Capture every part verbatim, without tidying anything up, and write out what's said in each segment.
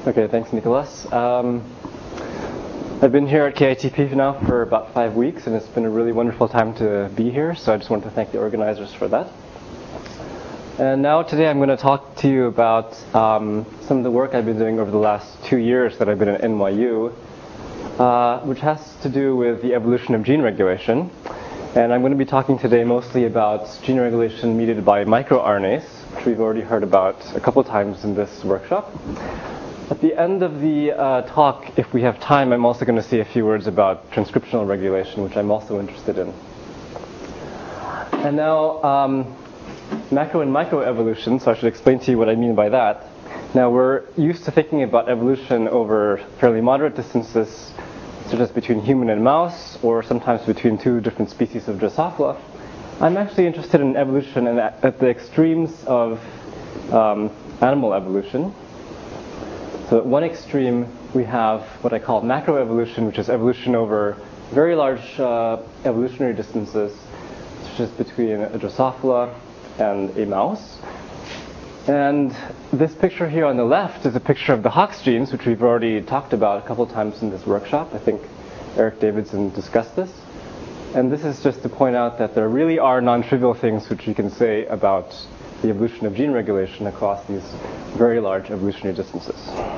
Okay, thanks, Nicholas. Um, I've been here at K I T P now for about five weeks, and it's been a really wonderful time to be here, so I just want to thank the organizers for that. And now today I'm going to talk to you about um, some of the work I've been doing over the last two years that I've been at N Y U, uh, which has to do with the evolution of gene regulation. And I'm going to be talking today mostly about gene regulation mediated by microRNAs, which we've already heard about a couple times in this workshop. At the end of the uh, talk, if we have time, I'm also going to say a few words about transcriptional regulation, which I'm also interested in. And now, um, macro and microevolution, so I should explain to you what I mean by that. Now, we're used to thinking about evolution over fairly moderate distances, such as between human and mouse, or sometimes between two different species of Drosophila. I'm actually interested in evolution at, at the extremes of um, animal evolution. So at one extreme, we have what I call macroevolution, which is evolution over very large uh, evolutionary distances, such as between a Drosophila and a mouse. And this picture here on the left is a picture of the Hox genes, which we've already talked about a couple times in this workshop. I think Eric Davidson discussed this. And this is just to point out that there really are non-trivial things which you can say about the evolution of gene regulation across these very large evolutionary distances.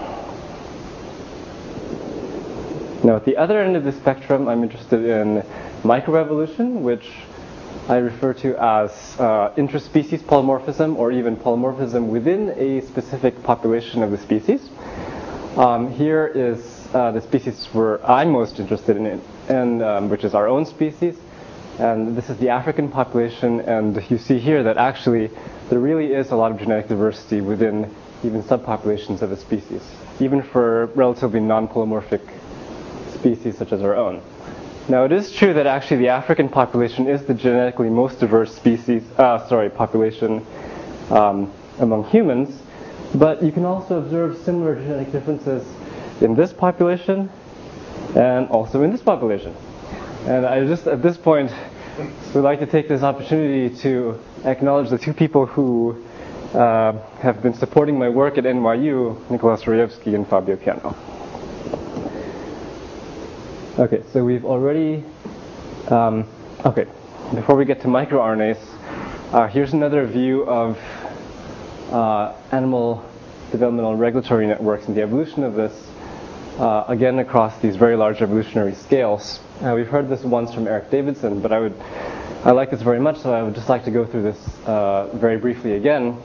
Now, at the other end of the spectrum, I'm interested in microevolution, which I refer to as uh, intraspecies polymorphism, or even polymorphism within a specific population of the species. Um, here is uh, the species where I'm most interested in, and um, which is our own species. And this is the African population, and you see here that actually there really is a lot of genetic diversity within even subpopulations of a species, even for relatively non-polymorphic species such as our own. Now, it is true that actually the African population is the genetically most diverse species, uh, sorry, population um, among humans, but you can also observe similar genetic differences in this population and also in this population. And I just, at this point, would like to take this opportunity to acknowledge the two people who uh, have been supporting my work at N Y U, Nicholas Rojewski and Fabio Piano. Okay, so we've already, um, okay, before we get to microRNAs, uh, here's another view of uh, animal developmental regulatory networks and the evolution of this. Uh, again, across these very large evolutionary scales. Uh, we've heard this once from Eric Davidson, but I would, I like this very much, so I would just like to go through this uh, very briefly again.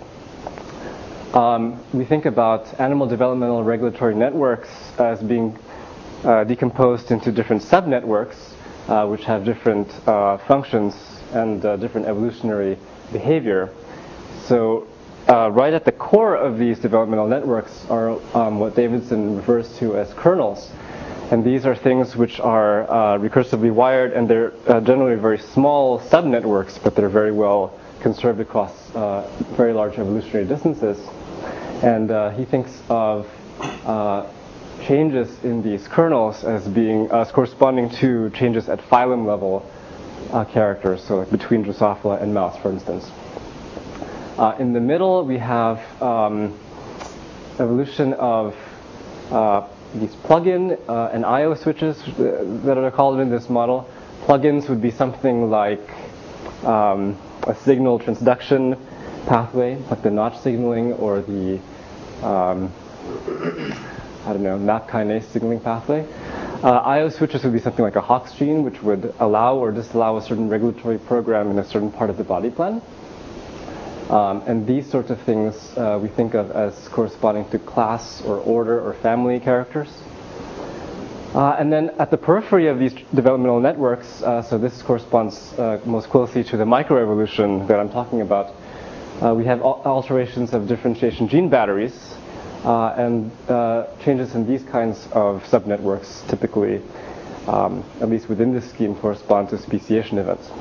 Um, we think about animal developmental regulatory networks as being uh, decomposed into different subnetworks, uh, which have different uh, functions and uh, different evolutionary behavior. So, Uh, right at the core of these developmental networks are um, what Davidson refers to as kernels. And these are things which are uh, recursively wired, and they're uh, generally very small subnetworks, but they're very well conserved across uh, very large evolutionary distances. And uh, he thinks of uh, changes in these kernels as being as corresponding to changes at phylum level uh, characters, so like between Drosophila and mouse, for instance. Uh, in the middle, we have um, evolution of uh, these plug-in uh, and I O switches that are called in this model. Plug-ins would be something like um, a signal transduction pathway, like the Notch signaling or the, um, I don't know, MAP kinase signaling pathway. Uh, I O switches would be something like a Hox gene, which would allow or disallow a certain regulatory program in a certain part of the body plan. Um, and these sorts of things uh, we think of as corresponding to class or order or family characters. Uh, and then at the periphery of these developmental networks, uh, so this corresponds uh, most closely to the microevolution that I'm talking about, uh, we have al- alterations of differentiation gene batteries, uh, and uh, changes in these kinds of subnetworks typically, um, at least within this scheme, correspond to speciation events.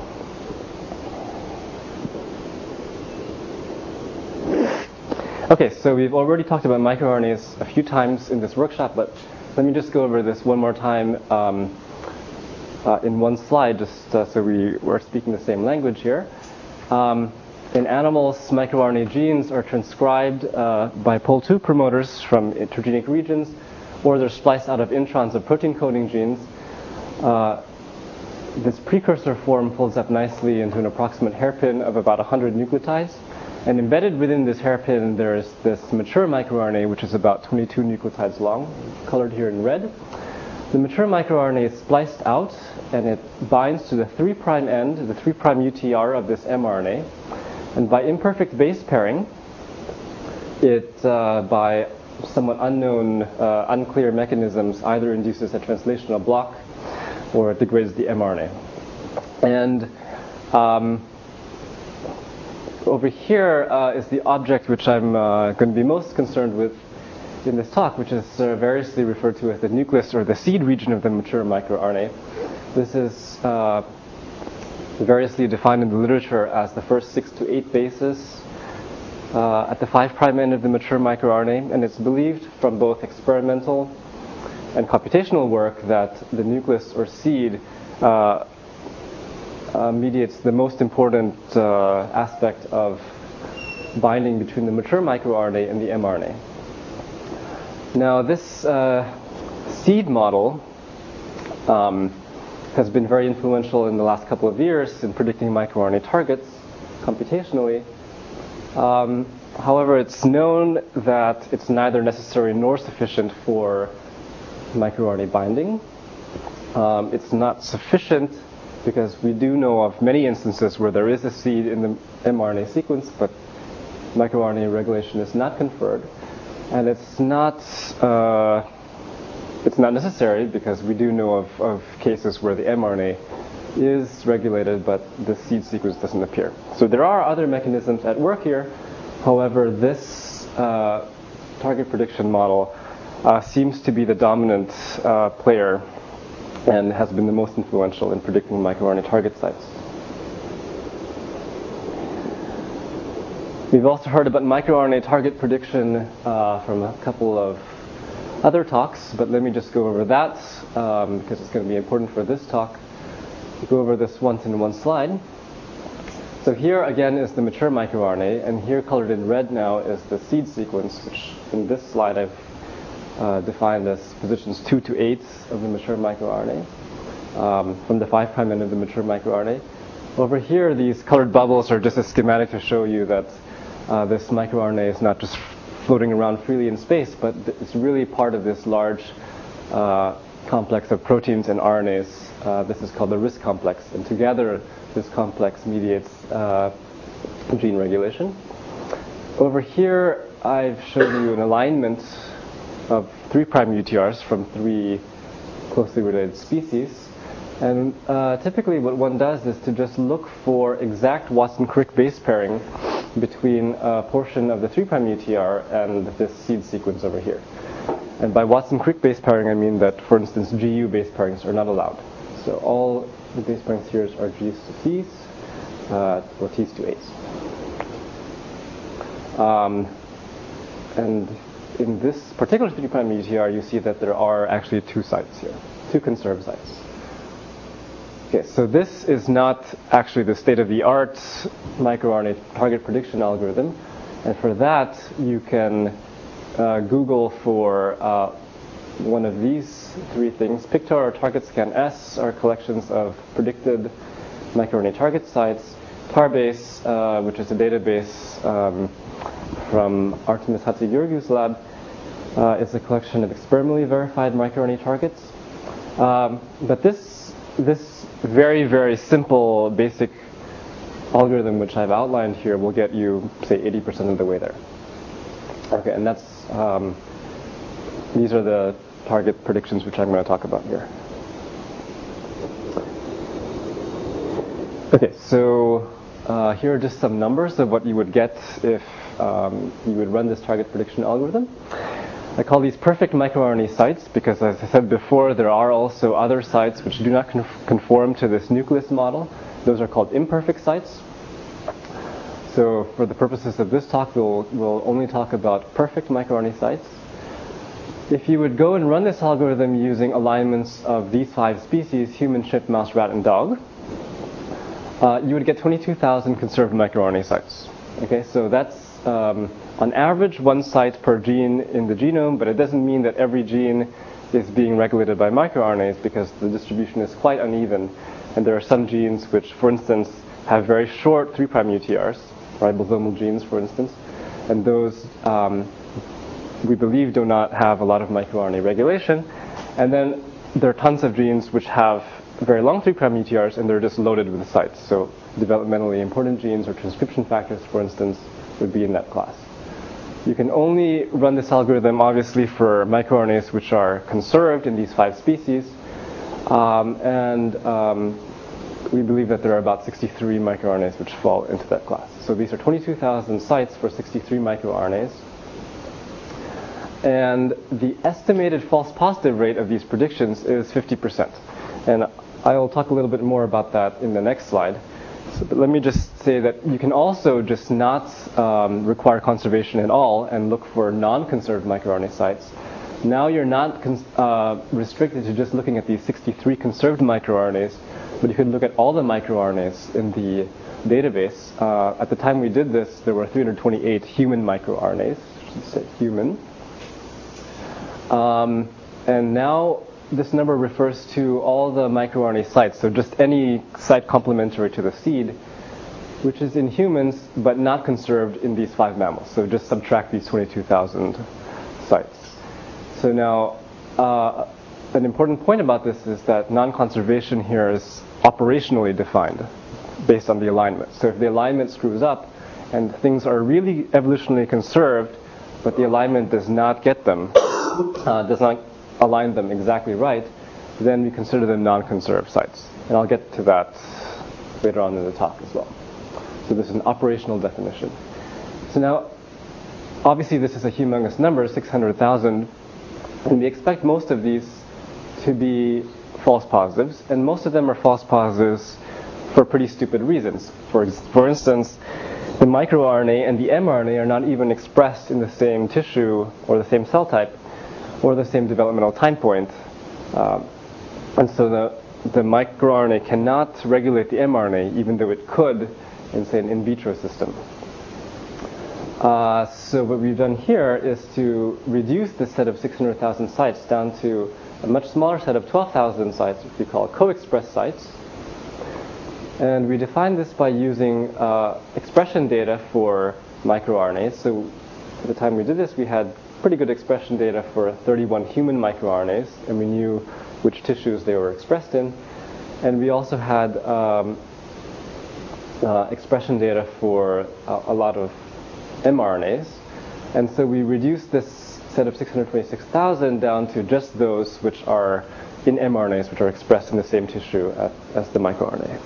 Okay, so we've already talked about microRNAs a few times in this workshop, but let me just go over this one more time um, uh, in one slide, just uh, so we were speaking the same language here. Um, in animals, microRNA genes are transcribed uh, by pol two promoters from intergenic regions, or they're spliced out of introns of protein coding genes. Uh, this precursor form folds up nicely into an approximate hairpin of about one hundred nucleotides. And embedded within this hairpin, there's this mature microRNA, which is about twenty-two nucleotides long, colored here in red. The mature microRNA is spliced out, and it binds to the three prime end, the three prime U T R of this mRNA. And by imperfect base pairing, it, uh, by somewhat unknown, uh, unclear mechanisms, either induces a translational block or it degrades the mRNA. And um, over here uh, is the object which I'm uh, going to be most concerned with in this talk, which is uh, variously referred to as the nucleus or the seed region of the mature microRNA. This is uh, variously defined in the literature as the first six to eight bases uh, at the five prime end of the mature microRNA, and it's believed from both experimental and computational work that the nucleus or seed uh, uh, mediates the most important uh, aspect of binding between the mature microRNA and the mRNA. Now, this uh, seed model um, has been very influential in the last couple of years in predicting microRNA targets computationally. Um, however, it's known that it's neither necessary nor sufficient for microRNA binding. Um, it's not sufficient because we do know of many instances where there is a seed in the mRNA sequence, but microRNA regulation is not conferred. And it's not uh, it's not necessary because we do know of, of cases where the mRNA is regulated, but the seed sequence doesn't appear. So there are other mechanisms at work here. However, this uh, target prediction model uh, seems to be the dominant uh, player and has been the most influential in predicting microRNA target sites. We've also heard about microRNA target prediction uh, from a couple of other talks, but let me just go over that um, because it's going to be important for this talk. We'll go over this once in one slide. So here again is the mature microRNA, and here colored in red now is the seed sequence, which in this slide I've uh, defined as positions two to eight of the mature microRNA um, from the five prime end of the mature microRNA. Over here, these colored bubbles are just a schematic to show you that uh, this microRNA is not just floating around freely in space, but it's really part of this large uh, complex of proteins and R N As. Uh, this is called the RISC complex, and together this complex mediates uh, gene regulation. Over here, I've shown you an alignment of three prime U T Rs from three closely related species. And uh, typically what one does is to just look for exact Watson-Crick base pairing between a portion of the three prime U T R and this seed sequence over here. And by Watson-Crick base pairing, I mean that, for instance, G U base pairings are not allowed. So all the base pairings here are G's to C's uh, or T's to A's. Um, and in this particular three prime U T R, you see that there are actually two sites here, two conserved sites. Okay, so this is not actually the state-of-the-art microRNA target prediction algorithm, and for that you can uh, Google for uh, one of these three things. PICTOR or TargetScan-S are collections of predicted microRNA target sites. Tarbase, uh, which is a database um, from Artemis Hatzigeorgiou's lab, uh, is a collection of experimentally verified microRNA targets. Um, but this this very, very simple basic algorithm which I've outlined here will get you, say, eighty percent of the way there. Okay, and that's um, these are the target predictions which I'm going to talk about here. Okay, so uh, here are just some numbers of what you would get if um, you would run this target prediction algorithm. I call these perfect microRNA sites because, as I said before, there are also other sites which do not conform to this nucleus model. Those are called imperfect sites. So for the purposes of this talk, we'll, we'll only talk about perfect microRNA sites. If you would go and run this algorithm using alignments of these five species, human, chimp, mouse, rat, and dog, uh, you would get twenty-two thousand conserved microRNA sites. Okay, so that's um, on average one site per gene in the genome, but it doesn't mean that every gene is being regulated by microRNAs, because the distribution is quite uneven, and there are some genes which, for instance, have very short three prime U T Rs, ribosomal genes, for instance, and those um, we believe do not have a lot of microRNA regulation. And then there are tons of genes which have very long three prime U T Rs, and they're just loaded with sites. So developmentally important genes or transcription factors, for instance, would be in that class. You can only run this algorithm, obviously, for microRNAs which are conserved in these five species. Um, and um, we believe that there are about sixty-three microRNAs which fall into that class. So these are twenty-two thousand sites for sixty-three microRNAs. And the estimated false positive rate of these predictions is fifty percent. And I'll talk a little bit more about that in the next slide. So, but let me just say that you can also just not um, require conservation at all and look for non-conserved microRNA sites. Now you're not cons- uh, restricted to just looking at these sixty-three conserved microRNAs, but you can look at all the microRNAs in the database. Uh, at the time we did this, there were three hundred twenty-eight human microRNAs. I should say human. Um, and now this number refers to all the microRNA sites, so just any site complementary to the seed, which is in humans but not conserved in these five mammals. So just subtract these twenty-two thousand sites. So now, uh, an important point about this is that non-conservation here is operationally defined based on the alignment. So if the alignment screws up and things are really evolutionarily conserved, but the alignment does not get them, uh, does not align them exactly right, then we consider them non-conserved sites. And I'll get to that later on in the talk as well. So this is an operational definition. So now, obviously this is a humongous number, six hundred thousand, and we expect most of these to be false positives, and most of them are false positives for pretty stupid reasons. For, for instance, the microRNA and the mRNA are not even expressed in the same tissue or the same cell type or the same developmental time point. Um, and so the, the microRNA cannot regulate the mRNA, even though it could in, say, an in vitro system. Uh, so what we've done here is to reduce this set of six hundred thousand sites down to a much smaller set of twelve thousand sites, which we call co-express sites. And we define this by using uh, expression data for microRNAs. So at the time we did this, we had pretty good expression data for thirty-one human microRNAs, and we knew which tissues they were expressed in. And we also had um, uh, expression data for a, a lot of mRNAs. And so we reduced this set of six hundred twenty-six thousand down to just those which are in mRNAs, which are expressed in the same tissue as, as the microRNA.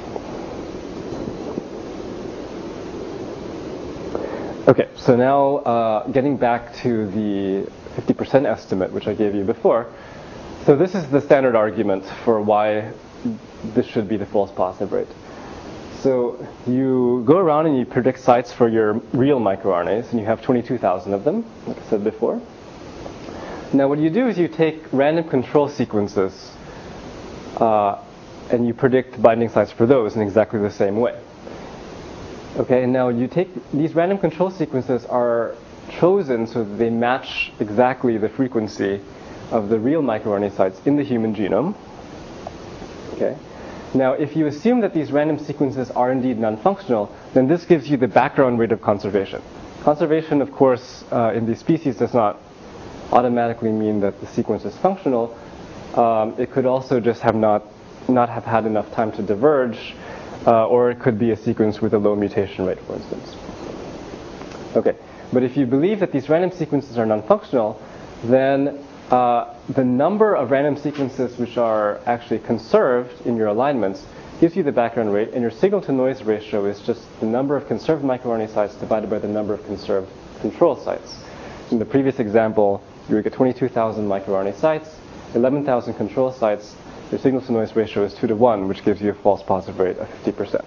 Okay, so now uh, getting back to the fifty percent estimate, which I gave you before. So this is the standard argument for why this should be the false positive rate. So you go around and you predict sites for your real microRNAs, and you have twenty-two thousand of them, like I said before. Now what you do is you take random control sequences uh, and you predict binding sites for those in exactly the same way. Okay, and now you take these random control sequences are chosen so that they match exactly the frequency of the real microRNA sites in the human genome. Okay. Now, if you assume that these random sequences are indeed non-functional, then this gives you the background rate of conservation. Conservation, of course, uh, in these species does not automatically mean that the sequence is functional. Um, it could also just have not not have had enough time to diverge. Uh, or it could be a sequence with a low mutation rate, for instance. Okay, but if you believe that these random sequences are non-functional, then uh, the number of random sequences which are actually conserved in your alignments gives you the background rate, and your signal-to-noise ratio is just the number of conserved microRNA sites divided by the number of conserved control sites. In the previous example, you would get twenty-two thousand microRNA sites, eleven thousand control sites. Your signal-to-noise ratio is two to one, which gives you a false positive rate of fifty percent.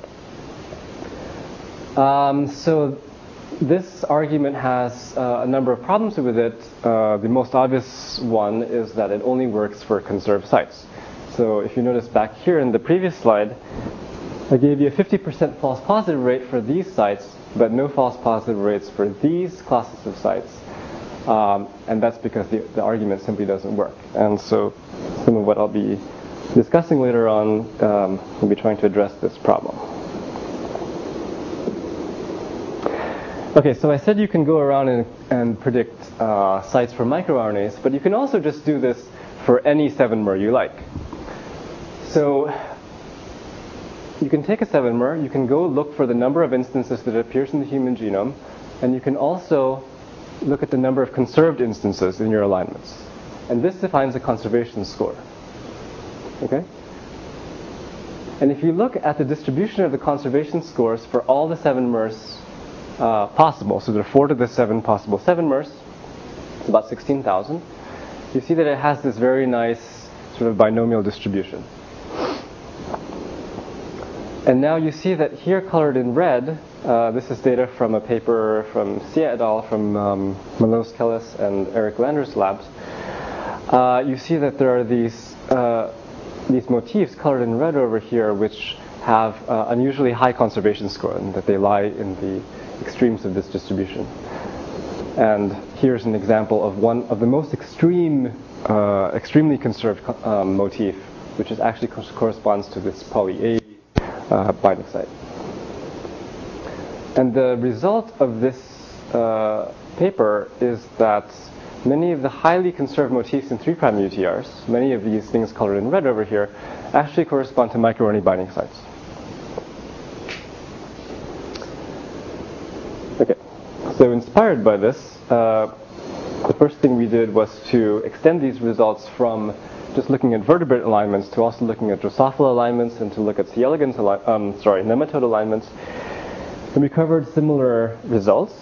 Um, so this argument has uh, a number of problems with it. Uh, the most obvious one is that it only works for conserved sites. So if you notice back here in the previous slide, I gave you a fifty percent false positive rate for these sites, but no false positive rates for these classes of sites. Um, and that's because the, the argument simply doesn't work. And so some of what I'll be discussing later on um, will be trying to address this problem. Okay, so I said you can go around and, and predict uh, sites for microRNAs, but you can also just do this for any seven mer you like. So you can take a seven mer, you can go look for the number of instances that appears in the human genome, and you can also look at the number of conserved instances in your alignments. And this defines a conservation score. Okay? And if you look at the distribution of the conservation scores for all the seven mers uh, possible, so there are four to the seven possible seven mers, it's about sixteen thousand, you see that it has this very nice sort of binomial distribution. And now you see that here colored in red, uh, this is data from a paper from Xie et al. From um, Milos Kellis and Eric Lander's labs. Uh, you see that there are these uh, these motifs colored in red over here which have uh, unusually high conservation score, and that they lie in the extremes of this distribution. And here's an example of one of the most extreme, uh, extremely conserved um, motif, which is actually co- corresponds to this poly A uh, binding site. And the result of this uh, paper is that many of the highly conserved motifs in three prime U T Rs, many of these things colored in red over here, actually correspond to microRNA binding sites. Okay, so inspired by this, uh, the first thing we did was to extend these results from just looking at vertebrate alignments to also looking at Drosophila alignments and to look at C. elegans, ali- um, sorry, nematode alignments. And we covered similar results.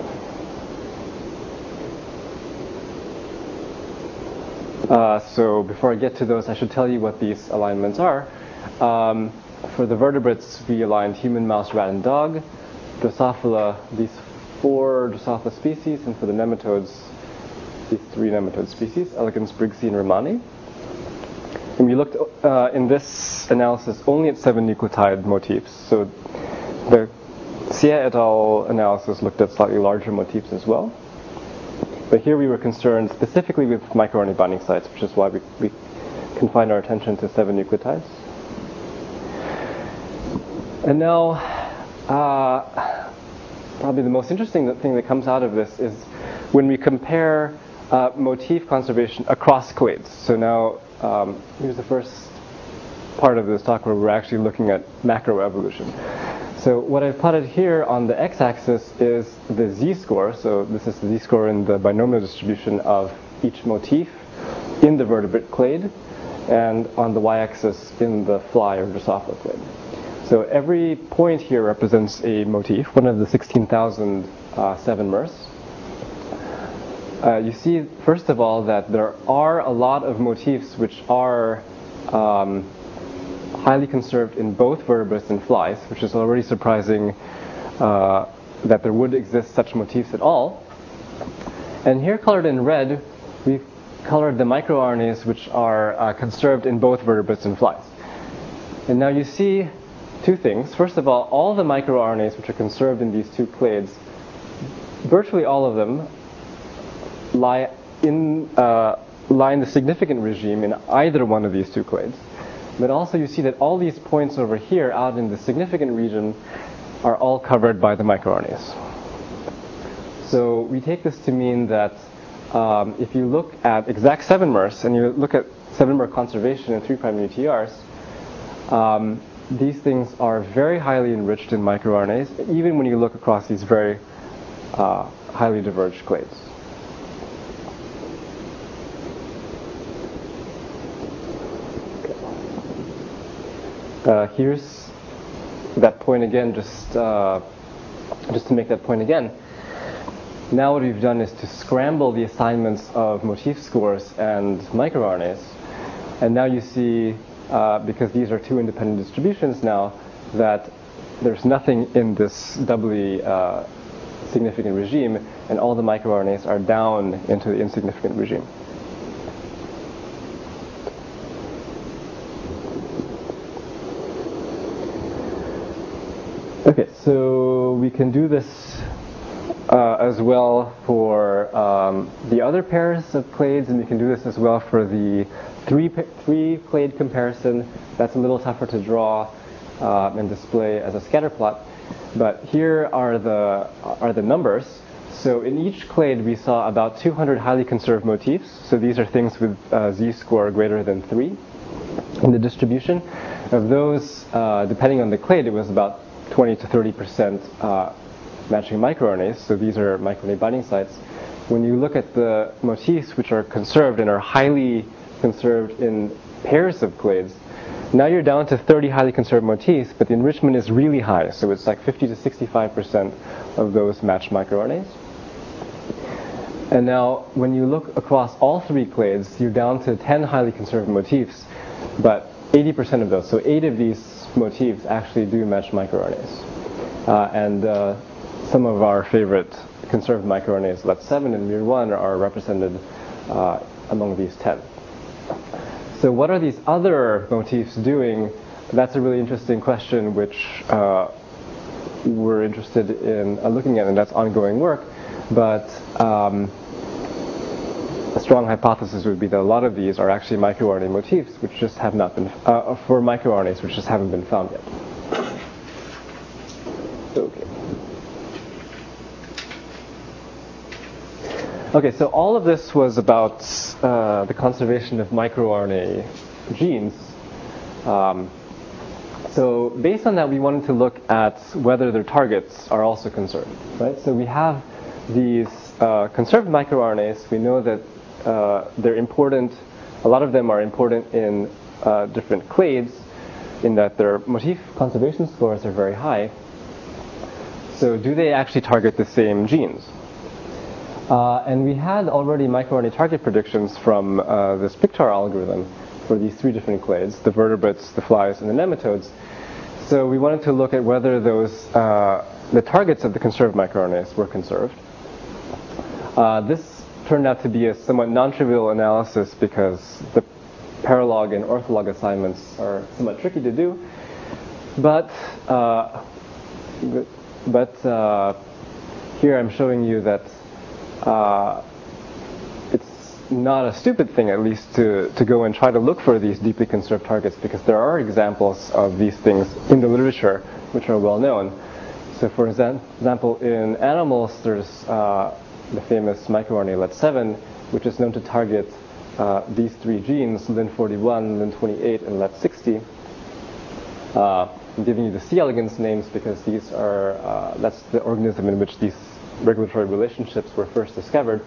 Uh, so before I get to those, I should tell you what these alignments are. Um, for the vertebrates, we aligned human, mouse, rat, and dog. Drosophila, these four Drosophila species, and for the nematodes, these three nematode species, elegans, Briggsii, and Rehmanni. And we looked uh, in this analysis only at seven nucleotide motifs. So the Xie et al. Analysis looked at slightly larger motifs as well. But here we were concerned specifically with microRNA binding sites, which is why we, we confined our attention to seven nucleotides. And now, uh, probably the most interesting thing that comes out of this is when we compare uh, motif conservation across clades. So now, um, here's the first part of this talk where we're actually looking at macroevolution. So what I've plotted here on the x-axis is the z-score. So this is the z-score in the binomial distribution of each motif in the vertebrate clade, and on the y-axis in the fly or Drosophila clade. So every point here represents a motif, one of the sixteen thousand uh, seven mers. Uh, you see, first of all, that there are a lot of motifs which are um, highly conserved in both vertebrates and flies, which is already surprising uh, that there would exist such motifs at all. And here, colored in red, we've colored the microRNAs which are uh, conserved in both vertebrates and flies. And now you see two things. First of all, all the microRNAs which are conserved in these two clades, virtually all of them lie in uh, lie in the significant regime in either one of these two clades. But also you see that all these points over here out in the significant region are all covered by the microRNAs. So we take this to mean that um, if you look at exact seven mers and you look at seven mer conservation in three prime U T Rs, um, these things are very highly enriched in microRNAs, even when you look across these very uh, highly diverged clades. Uh, here's that point again, just uh, just to make that point again. Now what we've done is to scramble the assignments of motif scores and microRNAs. And now you see, uh, because these are two independent distributions now, that there's nothing in this doubly uh, significant regime, and all the microRNAs are down into the insignificant regime. so we can do this uh, as well for um, the other pairs of clades, and we can do this as well for the three three clade comparison. That's a little tougher to draw uh, and display as a scatter plot. But here are the are the numbers. So in each clade, we saw about two hundred highly conserved motifs. So these are things with uh, z-score greater than three in the distribution. Of those, uh, depending on the clade, it was about twenty to thirty percent uh, matching microRNAs. So these are microRNA binding sites. When you look at the motifs which are conserved and are highly conserved in pairs of clades, now you're down to thirty highly conserved motifs, but the enrichment is really high. So it's like fifty to sixty-five percent of those match microRNAs. And now, when you look across all three clades, you're down to ten highly conserved motifs, but eighty percent of those, so eight of these motifs actually do match microRNAs. Uh, and uh, some of our favorite conserved microRNAs, L E T seven and M I R one, are represented uh, among these ten. So what are these other motifs doing? That's a really interesting question, which uh, we're interested in uh, looking at, and that's ongoing work. But um, a strong hypothesis would be that a lot of these are actually microRNA motifs, which just have not been uh, for microRNAs, which just haven't been found yet. Okay. Okay, so all of this was about uh, the conservation of microRNA genes. Um, so based on that, we wanted to look at whether their targets are also conserved, right? So we have these uh, conserved microRNAs. We know that uh, they're important. A lot of them are important in uh, different clades, in that their motif conservation scores are very high. So do they actually target the same genes? Uh, and we had already microRNA target predictions from uh, this PICTAR algorithm for these three different clades, the vertebrates, the flies, and the nematodes. So we wanted to look at whether those uh, the targets of the conserved microRNAs were conserved. Uh, this turned out to be a somewhat non-trivial analysis because the paralog and ortholog assignments are somewhat tricky to do. But uh, but uh, here I'm showing you that uh, it's not a stupid thing, at least, to, to go and try to look for these deeply conserved targets, because there are examples of these things in the literature which are well known. So for example, in animals, there's uh, the famous microRNA L E T seven, which is known to target uh, these three genes, L I N forty-one, L I N twenty-eight, and L E T sixty. Uh, I'm giving you the C. elegans names because these are, uh, that's the organism in which these regulatory relationships were first discovered.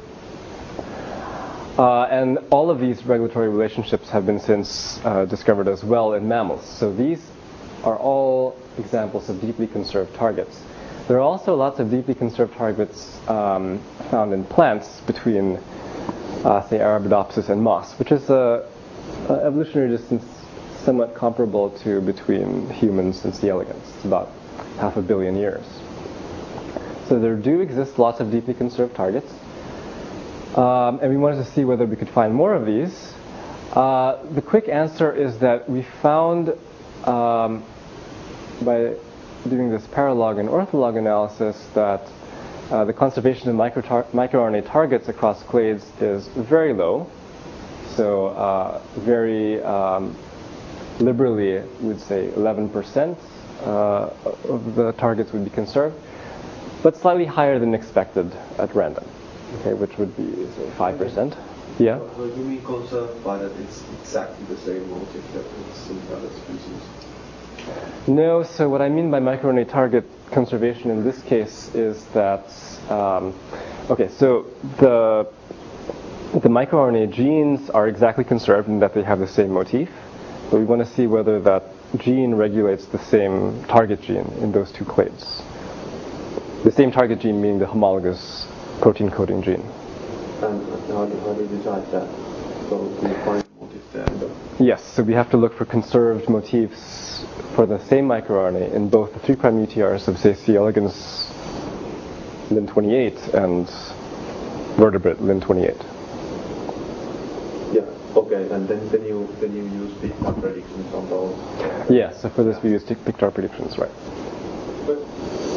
Uh, and all of these regulatory relationships have been since uh, discovered as well in mammals. So these are all examples of deeply conserved targets. There are also lots of deeply conserved targets um, found in plants between, uh, say, Arabidopsis and moss, which is a, a evolutionary distance somewhat comparable to between humans and C. elegans. It's about half a billion years. So there do exist lots of deeply conserved targets. Um, and we wanted to see whether we could find more of these. Uh, the quick answer is that we found, um, by doing this paralog and ortholog analysis, that uh, the conservation of micro tar- microRNA targets across clades is very low. So uh, very um, liberally, we'd say eleven percent uh, of the targets would be conserved, but slightly higher than expected at random, okay, which would be say, five percent. Yeah? How do we conserve by that it's exactly the same motif that it's in the other species? No, so what I mean by microRNA target conservation in this case is that, um, okay, so the, the microRNA genes are exactly conserved in that they have the same motif, but we want to see whether that gene regulates the same target gene in those two clades. The same target gene meaning the homologous protein coding gene. And how do, how do you decide that? So do you find motif there? Yes, so we have to look for conserved motifs for the same microRNA in both the three prime U T Rs of, say, C. elegans L I N twenty-eight and vertebrate L I N twenty-eight. Yeah, okay, and then, then you then you use PICTAR predictions on those? Yes, so for this we use PICTAR predictions, right. But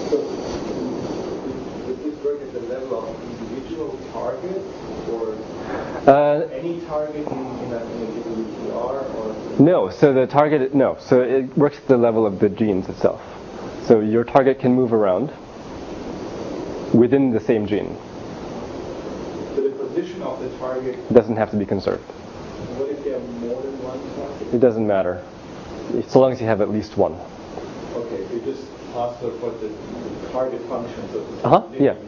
Uh, Any target in, in, a, in a given U T R or? No, so the target, no, so it works at the level of the genes itself. So your target can move around within the same gene. So the position of the target doesn't have to be conserved. What if you have more than one target? It doesn't matter, so long as you have at least one. Okay, so you just ask for the, the target function, so to say. Uh-huh, yeah.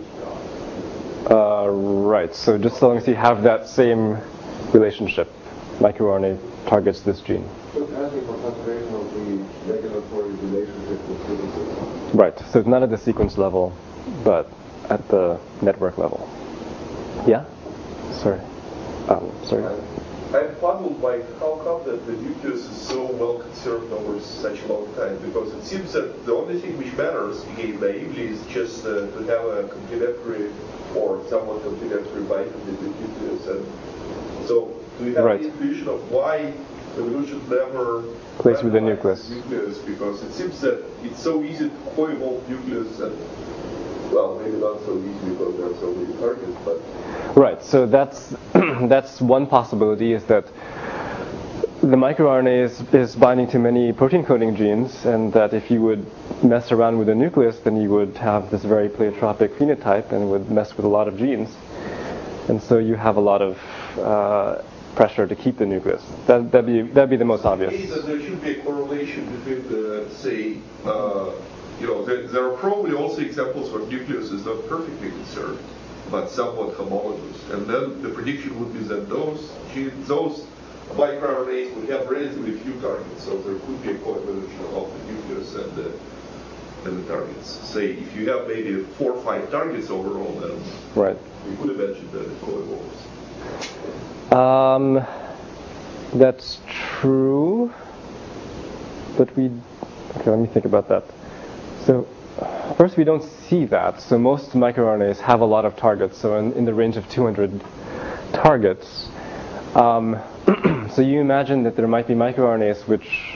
Uh, right, so just so long as you have that same relationship, microRNA targets this gene. So it's asking for conservation of the regulatory relationship with sequences. Right, so it's not at the sequence level, but at the network level. Yeah? Sorry. Um, sorry. I'm puzzled by how come that the nucleus is so well conserved over such a long time, because it seems that the only thing which matters, again, naively, is just uh, to have a complementary or somewhat complementary binding with the nucleus. And so, do you have right. any intuition of why evolution never plays with the nucleus? nucleus? Because it seems that it's so easy to co-evolve nucleus, and well, maybe not so easy because there are so many targets, but right. So that's that's one possibility, is that the microRNA is, is binding to many protein coding genes, and that if you would mess around with the nucleus, then you would have this very pleiotropic phenotype and it would mess with a lot of genes. And so you have a lot of uh, pressure to keep the nucleus. That, that'd be, that'd be the most obvious. There should be a correlation between the, say, uh, you know, there, there are probably also examples where nucleus is not perfectly conserved, but somewhat homologous. And then the prediction would be that those genes, those microRNAs would have relatively few targets, so there could be a co-evolution of the nucleus and the, and the targets. Say, if you have maybe four or five targets overall, then right. you could imagine that it co-evolves. Um, that's true, but we, okay, let me think about that. So, first, we don't see that. So most microRNAs have a lot of targets, so in, in the range of two hundred targets. Um, so you imagine that there might be microRNAs which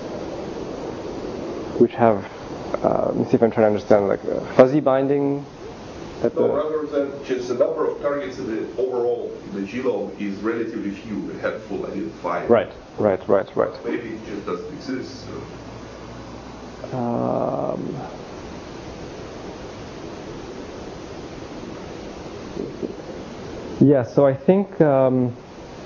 which have, uh, let me see if I'm trying to understand, like uh, fuzzy binding? At no, the rather than just the number of targets in the overall in the genome is relatively few, a handful, I mean five. Right, right, right, right. Maybe it just doesn't exist. So. Um, yeah, so I think um,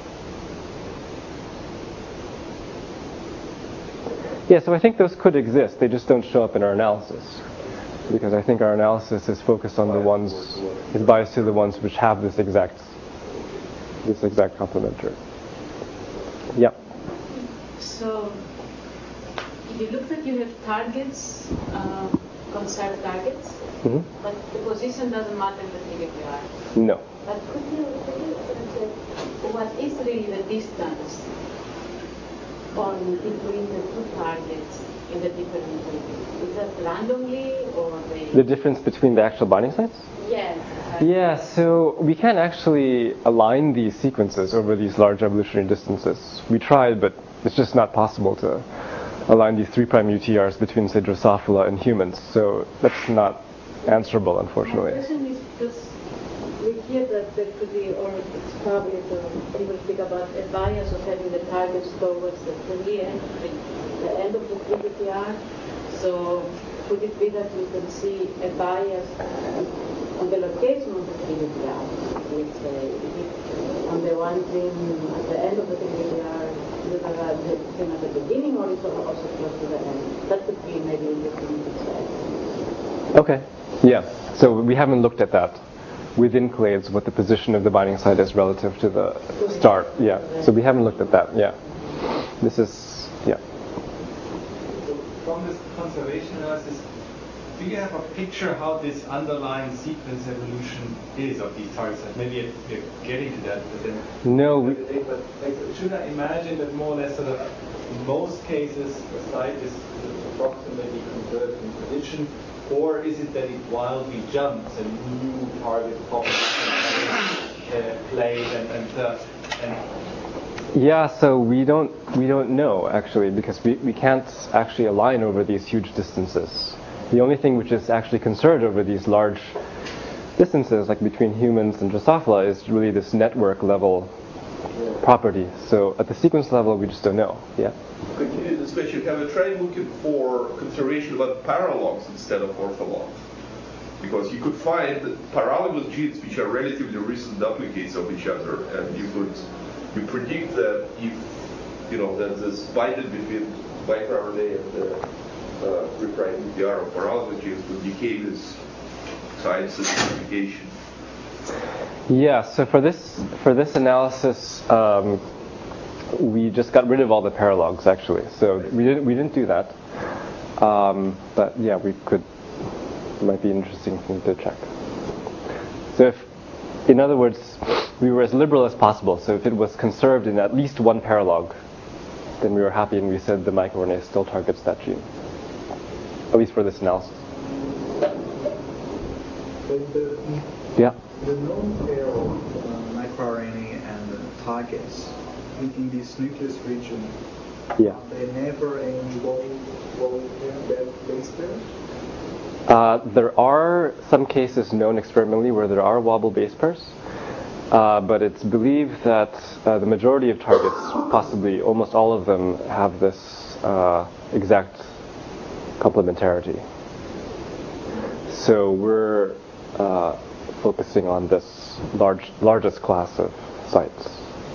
yeah, so I think those could exist. They just don't show up in our analysis, because I think our analysis is focused on the ones, is biased to the ones which have this exact, this exact complementar. Yeah. So, if you look that you have targets, uh, conserved targets, Mm-hmm. but the position doesn't matter in the figure you are. No. But could you, could you say what is really the distance on between the two targets in the different molecules? Is that randomly or they... The difference between the actual binding sites? Yes. Exactly. Yeah, so we can't actually align these sequences over these large evolutionary distances. We tried, but it's just not possible to align these three prime U T Rs between, say, Drosophila and humans. So that's not answerable, unfortunately. My question is because we hear that there could be, or it's probably the people speak about a bias of having the targets towards the, the end, the, the end of the P T R. So could it be that we can see a bias on the location of the P T R? Let's say on the one gene at the end of the P T R, you have a gene at the beginning, or it's also close to the end. That could be maybe interesting to say. Okay. Yeah. So we haven't looked at that within clades, what the position of the binding site is relative to the start. Yeah. So we haven't looked at that. Yeah. This is yeah. So from this conservation analysis, do you have a picture how this underlying sequence evolution is of these targets? Maybe you're getting to that, but then no. We, but like, should I imagine that more or less sort of in most cases the site is approximately conserved in position? Or is it that it wildly jumps and new target pops uh, played and and, uh, and yeah, so we don't we don't know actually, because we, we can't actually align over these huge distances. The only thing which is actually conserved over these large distances, like between humans and Drosophila, is really this network level property. So at the sequence level, we just don't know. Yeah. Continue this question. Have you tried looking for conservation about paralogs instead of orthologs? Because you could find paralogous genes which are relatively recent duplicates of each other, and you could you predict that if you know that this binding between microRNA and the uh, reprime P T R of paralogous genes would decay this science of duplication. Yeah. So for this for this analysis, um, we just got rid of all the paralogs actually. So we didn't we didn't do that. Um, but yeah, we could. It might be an interesting thing to check. So if, in other words, we were as liberal as possible, so if it was conserved in at least one paralog, then we were happy and we said the microRNA still targets that gene, at least for this analysis. The, Yeah? the known pair of uh, microRNA and uh, targets in, in this nucleus region, Yeah. are there never any wobble, wobble pair, base pair? Uh, there are some cases known experimentally where there are wobble base pairs, uh, but it's believed that uh, the majority of targets, possibly almost all of them, have this uh, exact complementarity. So we're uh, focusing on this large, largest class of sites.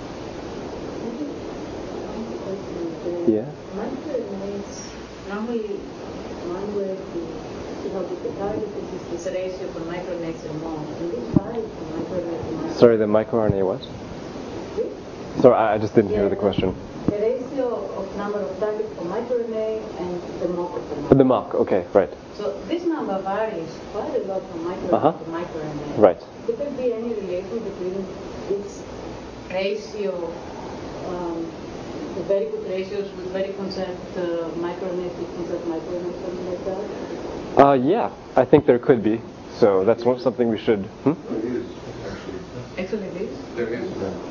Yeah? MicroRNAs normally one way to you know the target is this ratio for microRNAs and more. And this varies from microRNA to microRNA. Sorry, the microRNA what? Sorry, I I just didn't hear the question. The ratio of number of targets for microRNA and the M O C of the The microRNA. M O C, okay, right. So this number varies quite a lot from microRNA Uh-huh. to microRNA. Right. Could there be any relation between this ratio, um, the very good ratios with very conserved uh, microRNAs with conserved microRNAs, something like that? Uh, yeah, I think there could be. So that's one, something we should. Hmm? It is, actually. Actually, it is. There is.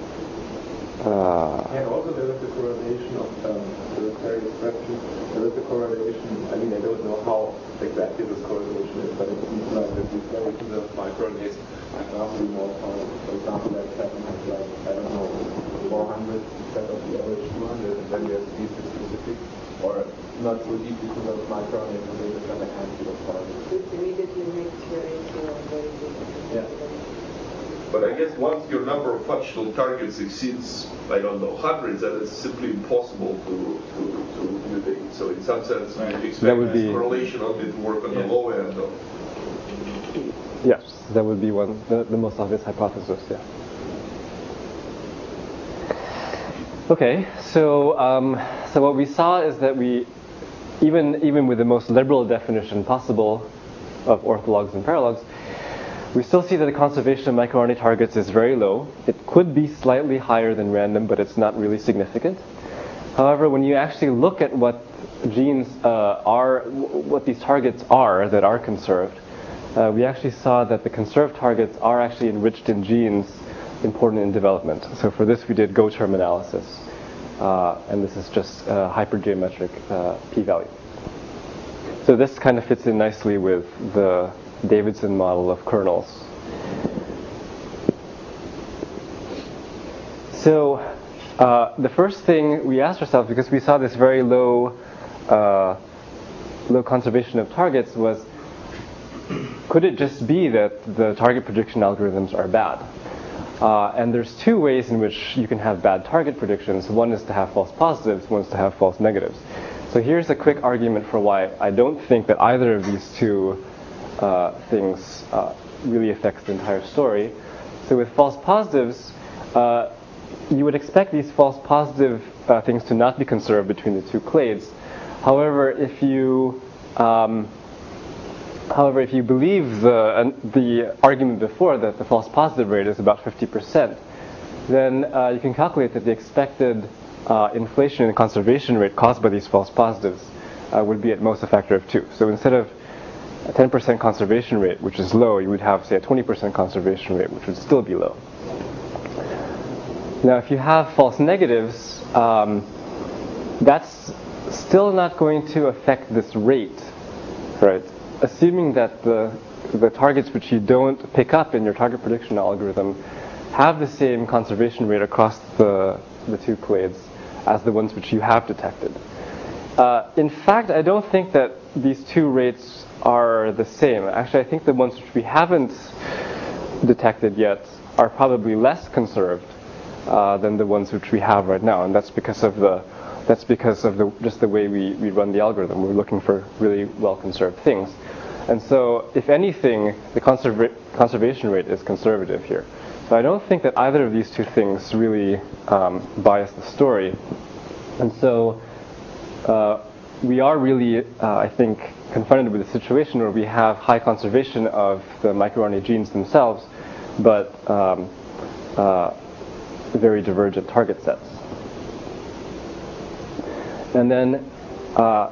Uh, And also there is the correlation of um, the very expression. There is a correlation. I mean, I don't know how exactly this correlation is, but it seems like that these very conserved microRNAs are roughly more powerful. For example, that seven has like, I don't know, four hundred instead of the average two hundred, and then we have species specific or not so deeply conserved microRNAs, and they just have a handful of targets. Which immediately makes the ratio very good. Yeah. But I guess once your number of functional targets exceeds, I don't know, hundreds, then it's simply impossible to to, to mutate. So in some sense, we expect That would this be- correlation only to work on Yeah. the low end of. yes, that would be one, the, the most obvious hypothesis, yeah. Okay, so um, so what we saw is that we, even even with the most liberal definition possible of orthologs and paralogs, we still see that the conservation of microRNA targets is very low. It could be slightly higher than random, but it's not really significant. However, when you actually look at what genes uh, are, what these targets are that are conserved, uh, we actually saw that the conserved targets are actually enriched in genes important in development. So for this, we did Go-term analysis, uh, and this is just a hypergeometric uh, p-value. So this kind of fits in nicely with the Davidson model of kernels. So uh, the first thing we asked ourselves, because we saw this very low, uh, low conservation of targets, was could it just be that the target prediction algorithms are bad? Uh, and there's two ways in which you can have bad target predictions. One is to have false positives, one is to have false negatives. So here's a quick argument for why I don't think that either of these two uh, things uh, really affects the entire story. So with false positives, uh, you would expect these false positive uh, things to not be conserved between the two clades. However, if you um, However, if you believe the, uh, the argument before that the false positive rate is about fifty percent, then uh, you can calculate that the expected uh, inflation and conservation rate caused by these false positives uh, would be at most a factor of two. So instead of a ten percent conservation rate, which is low, you would have, say, a twenty percent conservation rate, which would still be low. Now, if you have false negatives, um, that's still not going to affect this rate, right? Assuming that the the targets which you don't pick up in your target prediction algorithm have the same conservation rate across the, the two clades as the ones which you have detected. Uh, in fact, I don't think that these two rates are the same. Actually, I think the ones which we haven't detected yet are probably less conserved uh, than the ones which we have right now, and that's because of the that's because of the just the way we, we run the algorithm. We're looking for really well conserved things, and so if anything, the conserva- conservation rate is conservative here. So I don't think that either of these two things really um, bias the story, and so. Uh, we are really, uh, I think, confronted with a situation where we have high conservation of the microRNA genes themselves, but um, uh, very divergent target sets. And then, uh,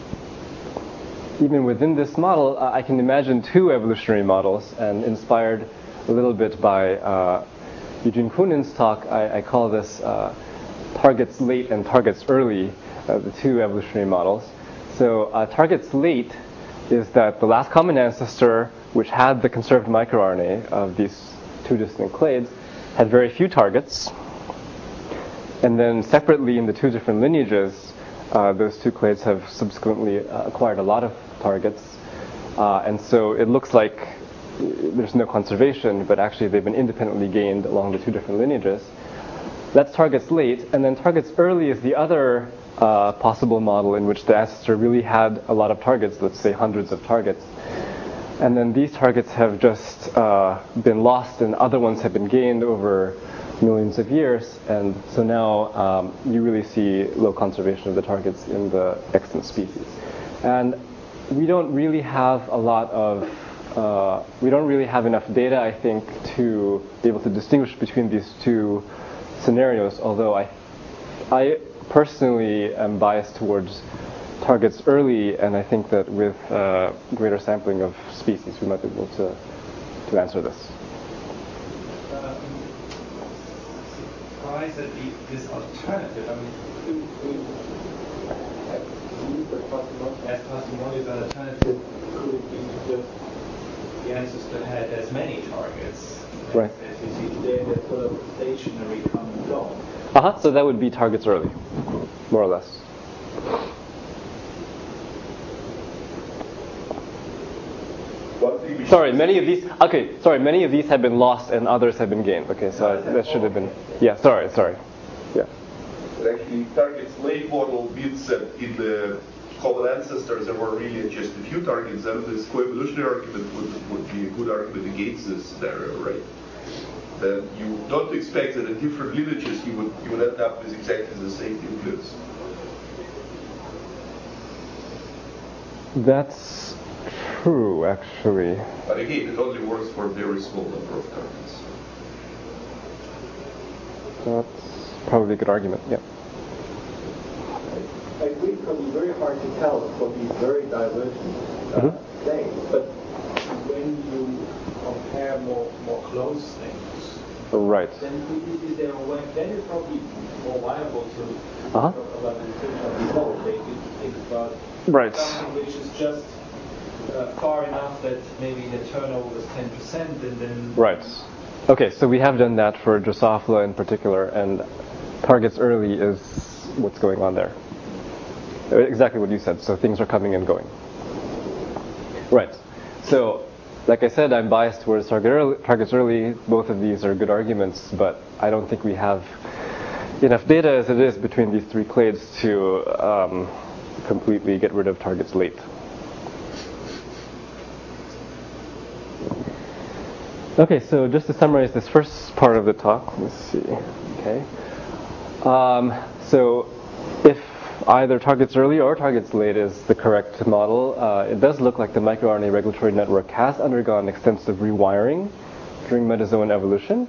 even within this model, uh, I can imagine two evolutionary models, and inspired a little bit by uh, Eugene Koonen's talk, I, I call this uh, targets late and targets early. Uh, the two evolutionary models. So uh, targets late is that the last common ancestor, which had the conserved microRNA of these two distinct clades, had very few targets. And then separately in the two different lineages, uh, those two clades have subsequently uh, acquired a lot of targets. Uh, and so it looks like there's no conservation, but actually they've been independently gained along the two different lineages. That's targets late. And then targets early is the other Uh, possible model in which the ancestor really had a lot of targets, let's say hundreds of targets. And then these targets have just uh, been lost and other ones have been gained over millions of years. And so now um, you really see low conservation of the targets in the extant species. And we don't really have a lot of, uh, we don't really have enough data, I think, to be able to distinguish between these two scenarios, although I, I personally am biased towards targets early, and I think that with uh, greater sampling of species we might be able to, to answer this. Um, surprised at the, this alternative. I mean, we, we have used the possibility as possibility of an alternative. Could it be that the ancestor had as many targets? Right. As you see today, they're sort of stationary, come and go. Uh-huh, so that would be targets early, more or less. Sorry, many of these, okay, sorry, many of these have been lost and others have been gained. Okay, so I, that should have been, yeah, sorry, sorry. Yeah. Actually, targets late model means that in the common ancestors there were really just a few targets, and this coevolutionary argument would, would be a good argument against this scenario, right? Then you don't expect that in different lineages you would you would end up with exactly the same nucleus. That's true, actually. But again, it only works for a very small number of targets. That's probably a good argument, yeah. I agree, it can be very hard to tell for these very divergent uh, Mhm. things, but When you compare more more close things, Right. then is, is there a way? Then it's probably more viable to Uh-huh. talk about the description of the whole. They could think about Right. something which is just uh, far enough that maybe the turnover is ten percent, and then Right. Okay, so we have done that for Drosophila in particular, and targets early is what's going on there. Exactly what you said, so things are coming and going. Right. So, like I said, I'm biased towards target early, targets early. Both of these are good arguments, but I don't think we have enough data as it is between these three clades to um, completely get rid of targets late. Okay, so just to summarize this first part of the talk, let's see. Okay. Um, so, if either targets early or targets late is the correct model, uh, it does look like the microRNA regulatory network has undergone extensive rewiring during metazoan evolution.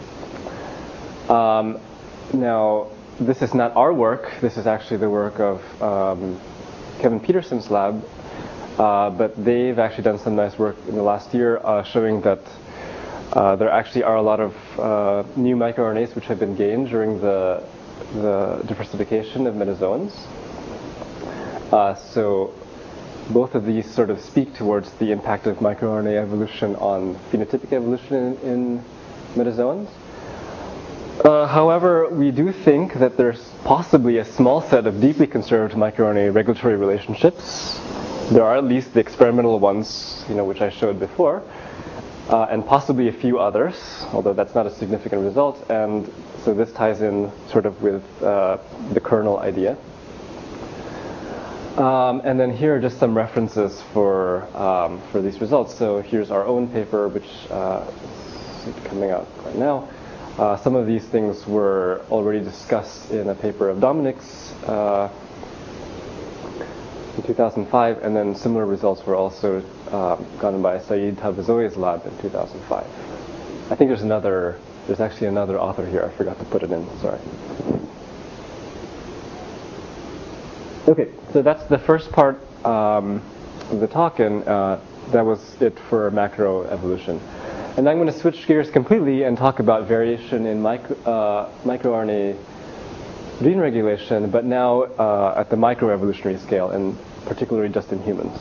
Um, now, this is not our work. This is actually the work of um, Kevin Peterson's lab, uh, but they've actually done some nice work in the last year uh, showing that uh, there actually are a lot of uh, new microRNAs which have been gained during the the diversification of metazoans. Uh, so both of these sort of speak towards the impact of microRNA evolution on phenotypic evolution in, in metazoans. however, we do think that there's possibly a small set of deeply conserved microRNA regulatory relationships. There are at least the experimental ones, you know, which I showed before, uh, and possibly a few others, although that's not a significant result. And so this ties in sort of with uh, the kernel idea. Um, and then here are just some references for um, for these results. So here's our own paper, which uh, is coming out right now. Uh, some of these things were already discussed in a paper of Dominic's uh, in two thousand five, and then similar results were also uh, gotten by Saeed Tabazoi's lab in two thousand five. I think there's another, there's actually another author here. I forgot to put it in, sorry. Okay, so that's the first part um, of the talk, and uh, that was it for macroevolution. And I'm going to switch gears completely and talk about variation in micro, uh, microRNA gene regulation, but now uh, at the microevolutionary scale, and particularly just in humans.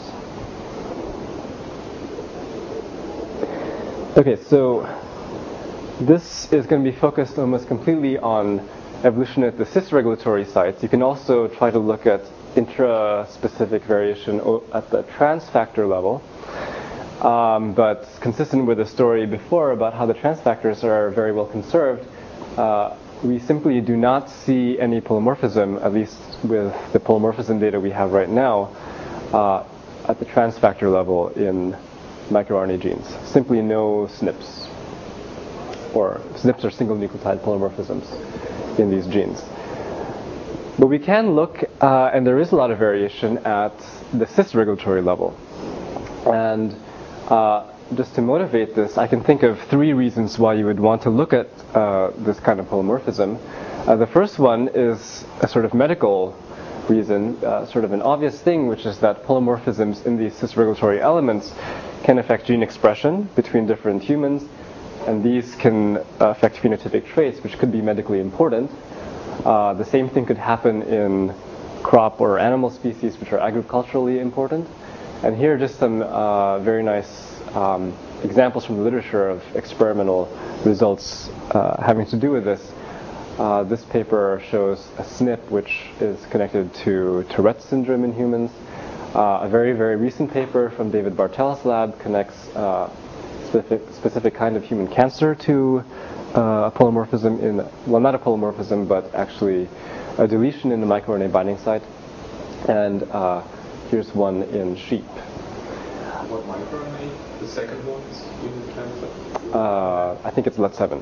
Okay, so this is going to be focused almost completely on evolution at the cis-regulatory sites. You can also try to look at intra-specific variation at the trans factor level. Um, but consistent with the story before about how the trans factors are very well conserved, uh, we simply do not see any polymorphism, at least with the polymorphism data we have right now, uh, at the trans factor level in microRNA genes. Simply no S N Ps, or S N Ps are single nucleotide polymorphisms in these genes. But we can look, uh, and there is a lot of variation at the cis-regulatory level. And uh, just to motivate this, I can think of three reasons why you would want to look at uh, this kind of polymorphism. Uh, the first one is a sort of medical reason, uh, sort of an obvious thing, which is that polymorphisms in these cis-regulatory elements can affect gene expression between different humans, and these can affect phenotypic traits, which could be medically important. Uh, the same thing could happen in crop or animal species, which are agriculturally important. And here are just some uh, very nice um, examples from the literature of experimental results uh, having to do with this. Uh, this paper shows a S N P which is connected to Tourette syndrome in humans. Uh, a very, very recent paper from David Bartel's lab connects uh, specific, specific kind of human cancer to uh, a polymorphism in, well, not a polymorphism, but actually a deletion in the microRNA binding site. And uh, here's one in sheep. What microRNA? The second one is human cancer? Uh, I think it's L E T seven.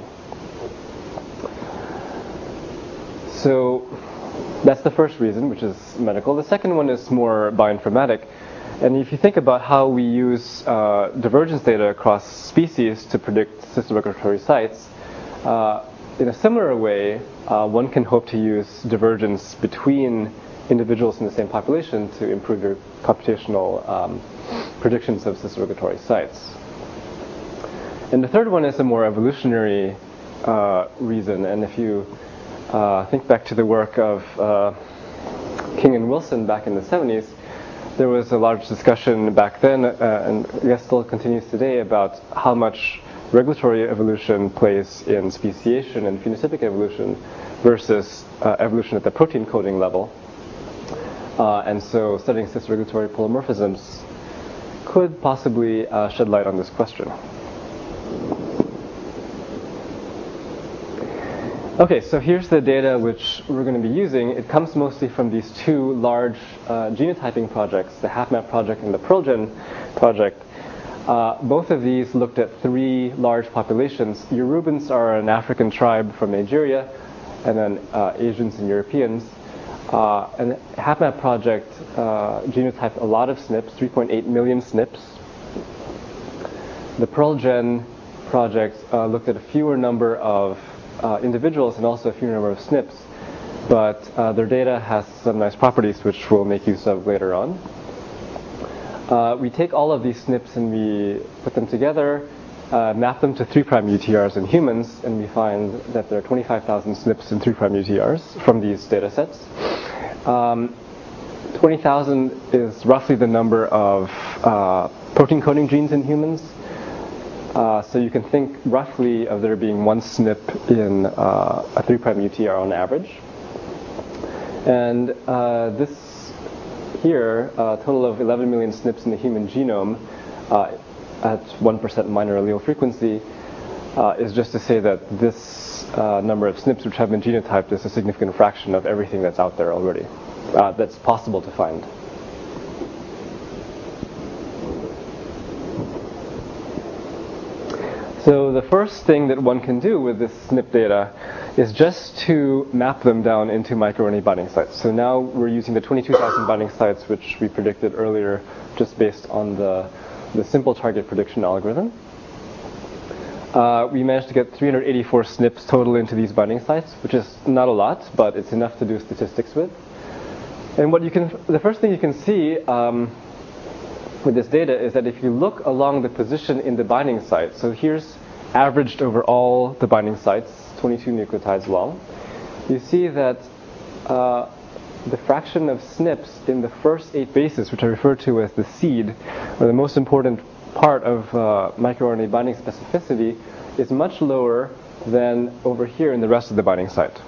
So that's the first reason, which is medical. The second one is more bioinformatic. And if you think about how we use uh, divergence data across species to predict cis-regulatory sites, uh, in a similar way, uh, one can hope to use divergence between individuals in the same population to improve your computational um, predictions of cis-regulatory sites. And the third one is a more evolutionary uh, reason. And if you uh, think back to the work of uh, King and Wilson back in the seventies, there was a large discussion back then, uh, and I guess still continues today, about how much regulatory evolution plays in speciation and phenotypic evolution versus uh, evolution at the protein coding level. Uh, and so studying cis-regulatory polymorphisms could possibly uh, shed light on this question. Okay, so here's the data which we're going to be using. It comes mostly from these two large uh, genotyping projects, the HapMap project and the PearlGen project. Uh, both of these looked at three large populations. Yorubans are an African tribe from Nigeria, and then uh, Asians and Europeans. Uh, and the HapMap project uh, genotyped a lot of S N Ps, three point eight million S N Ps. The PearlGen project uh, looked at a fewer number of uh, individuals and also a fewer number of S N Ps, but uh, their data has some nice properties which we'll make use of later on. Uh, we take all of these S N Ps and we put them together, uh, map them to three prime U T Rs in humans, and we find that there are twenty-five thousand S N Ps in three prime U T Rs from these data sets. Um, twenty thousand is roughly the number of uh, protein coding genes in humans. Uh, so you can think roughly of there being one S N P in uh, a three prime U T R on average. And uh, this here, a uh, total of eleven million S N Ps in the human genome uh, at one percent minor allele frequency, uh, is just to say that this uh, number of S N Ps which have been genotyped is a significant fraction of everything that's out there already, uh, that's possible to find. So the first thing that one can do with this S N P data is just to map them down into microRNA binding sites. So now we're using the twenty-two thousand binding sites which we predicted earlier just based on the, the simple target prediction algorithm. Uh, we managed to get three hundred eighty-four S N Ps total into these binding sites, which is not a lot, but it's enough to do statistics with. And what you can, the first thing you can see um, with this data is that if you look along the position in the binding site, so here's averaged over all the binding sites, twenty-two nucleotides long, you see that uh, the fraction of S N Ps in the first eight bases, which I refer to as the seed, or the most important part of uh, microRNA binding specificity, is much lower than over here in the rest of the binding site.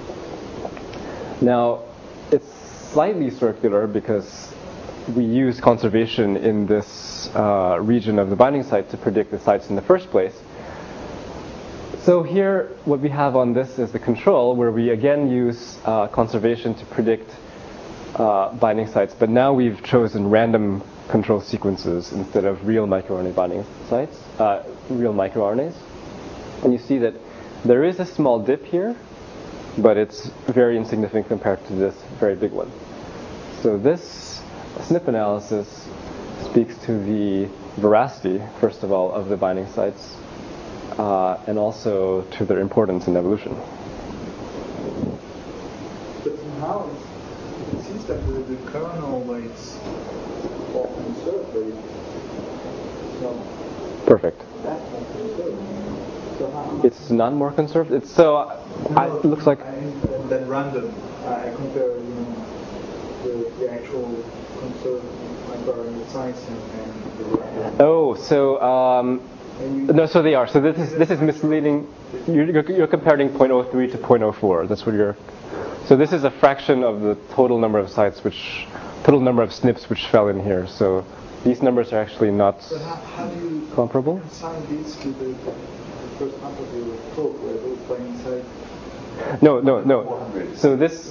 Now, it's slightly circular because we use conservation in this uh, region of the binding site to predict the sites in the first place. So here, what we have on this is the control, where we again use uh, conservation to predict uh, binding sites, but now we've chosen random control sequences instead of real microRNA binding sites, uh, real microRNAs. And you see that there is a small dip here, but it's very insignificant compared to this very big one. So this S N P analysis speaks to the veracity, first of all, of the binding sites, uh, and also to their importance in evolution. But somehow it seems that the, the kernel weights are conserved very no, Perfect. that much conserved. So how much It's not more conserved. It's so. Uh, I, it looks like. I mean, than, than random. I compare, you know, the, the actual conserved microRNA sites and, and the random. Oh, so. Um, No, so they are. So this is this is misleading. You're, you're, you're comparing zero point zero three to zero point zero four. That's what you're. So this is a fraction of the total number of sites, which total number of S N Ps which fell in here. So these numbers are actually not But how, how do you comparable. reconcile these to the, the first half of your talk, where those binding sites? No, no, no. So this.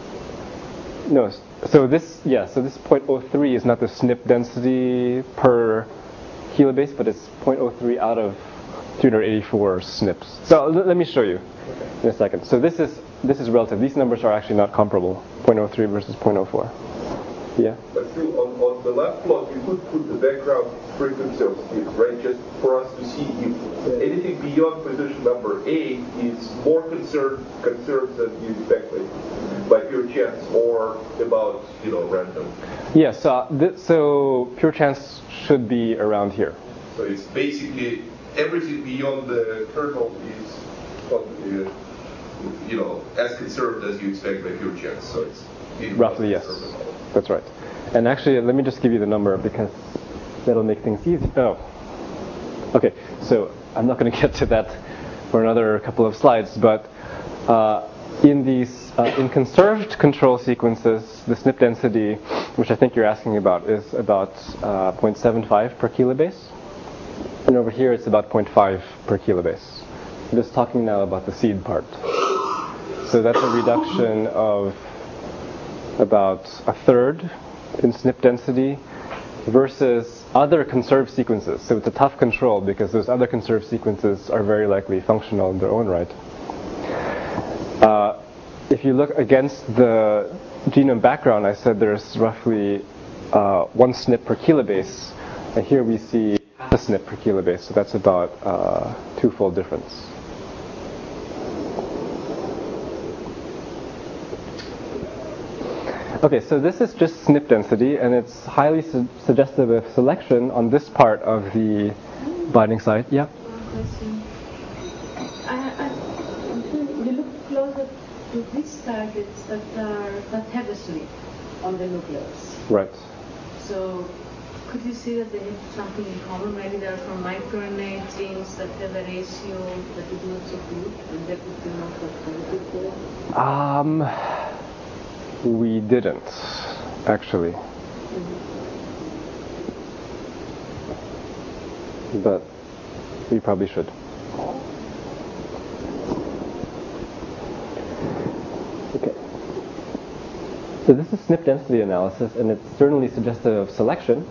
No. So this. Yeah. So this zero point zero three is not the S N P density per kilobase, but it's zero point zero three out of three hundred eighty-four S N Ps. So l- let me show you in a second. So this is this is relative. These numbers are actually not comparable. zero point zero three versus zero point zero four. Yeah. But still, on, on the left plot, you could put the background frequency of S N Ps, right? Just for us to see if anything beyond position number eight is more concerned conserved than you expected by pure chance or about, you know, random. Yeah. So th- so pure chance should be around here. So it's basically everything beyond the kernel is, uh, you know, as conserved as you expect by pure chance. So it's Roughly, yes. That's right. And actually, let me just give you the number because that'll make things easy. Oh. Okay. So I'm not going to get to that for another couple of slides, but uh, in these uh, in conserved control sequences, the S N P density, which I think you're asking about, is about uh, zero point seven five per kilobase, and over here it's about zero point five per kilobase. I'm just talking now about the seed part. So that's a reduction of about a third in S N P density versus other conserved sequences. So it's a tough control because those other conserved sequences are very likely functional in their own right. Uh, if you look against the genome background, I said there's roughly uh, one S N P per kilobase, and here we see half a S N P per kilobase, so that's about uh, twofold difference. Okay, so this is just S N P density, and it's highly su- suggestive of selection on this part of the binding site. Yeah? One question. I, I, you look closer to these targets that are that have a S N P on the nucleus. Right. So Could you see that they have something in common? Maybe they're from microRNA genes that have a ratio that is not so good, and that would be not that benefit there? Um, we didn't, actually. Mm-hmm. But we probably should. Okay. So this is S N P density analysis, and it's certainly suggestive of selection.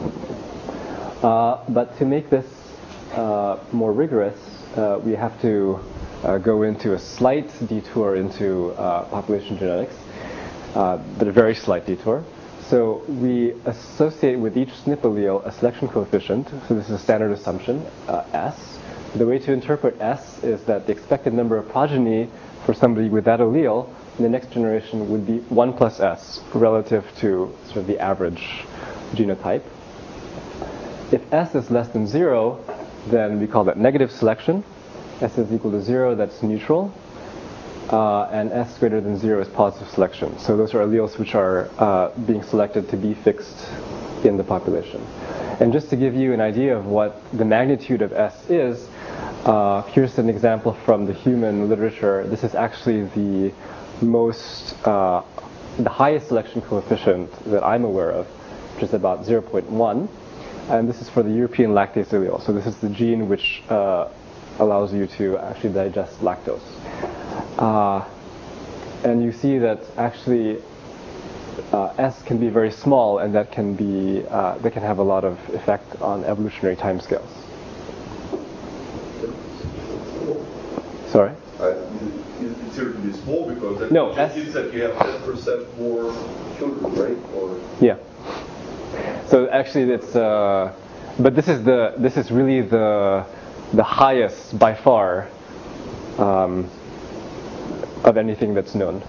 Uh, but to make this uh, more rigorous, uh, we have to uh, go into a slight detour into uh, population genetics, uh, but a very slight detour. So we associate with each S N P allele a selection coefficient. So this is a standard assumption, uh, S. The way to interpret S is that the expected number of progeny for somebody with that allele in the next generation would be one plus S relative to sort of the average genotype. If S is less than zero, then we call that negative selection. S is equal to zero, that's neutral. Uh, and S greater than zero is positive selection. So those are alleles which are uh, being selected to be fixed in the population. And just to give you an idea of what the magnitude of S is, uh, here's an example from the human literature. This is actually the most, uh, the highest selection coefficient that I'm aware of, which is about zero point one. And this is for the European lactase allele. So this is the gene which uh, allows you to actually digest lactose. Uh, and you see that actually uh, S can be very small, and that can be uh, that can have a lot of effect on evolutionary timescales. Sorry? Uh, it's considered to be small because that no, S means that you have ten percent more children, right? Or yeah. So actually, it's uh, but this is the this is really the the highest by far um, of anything that's known.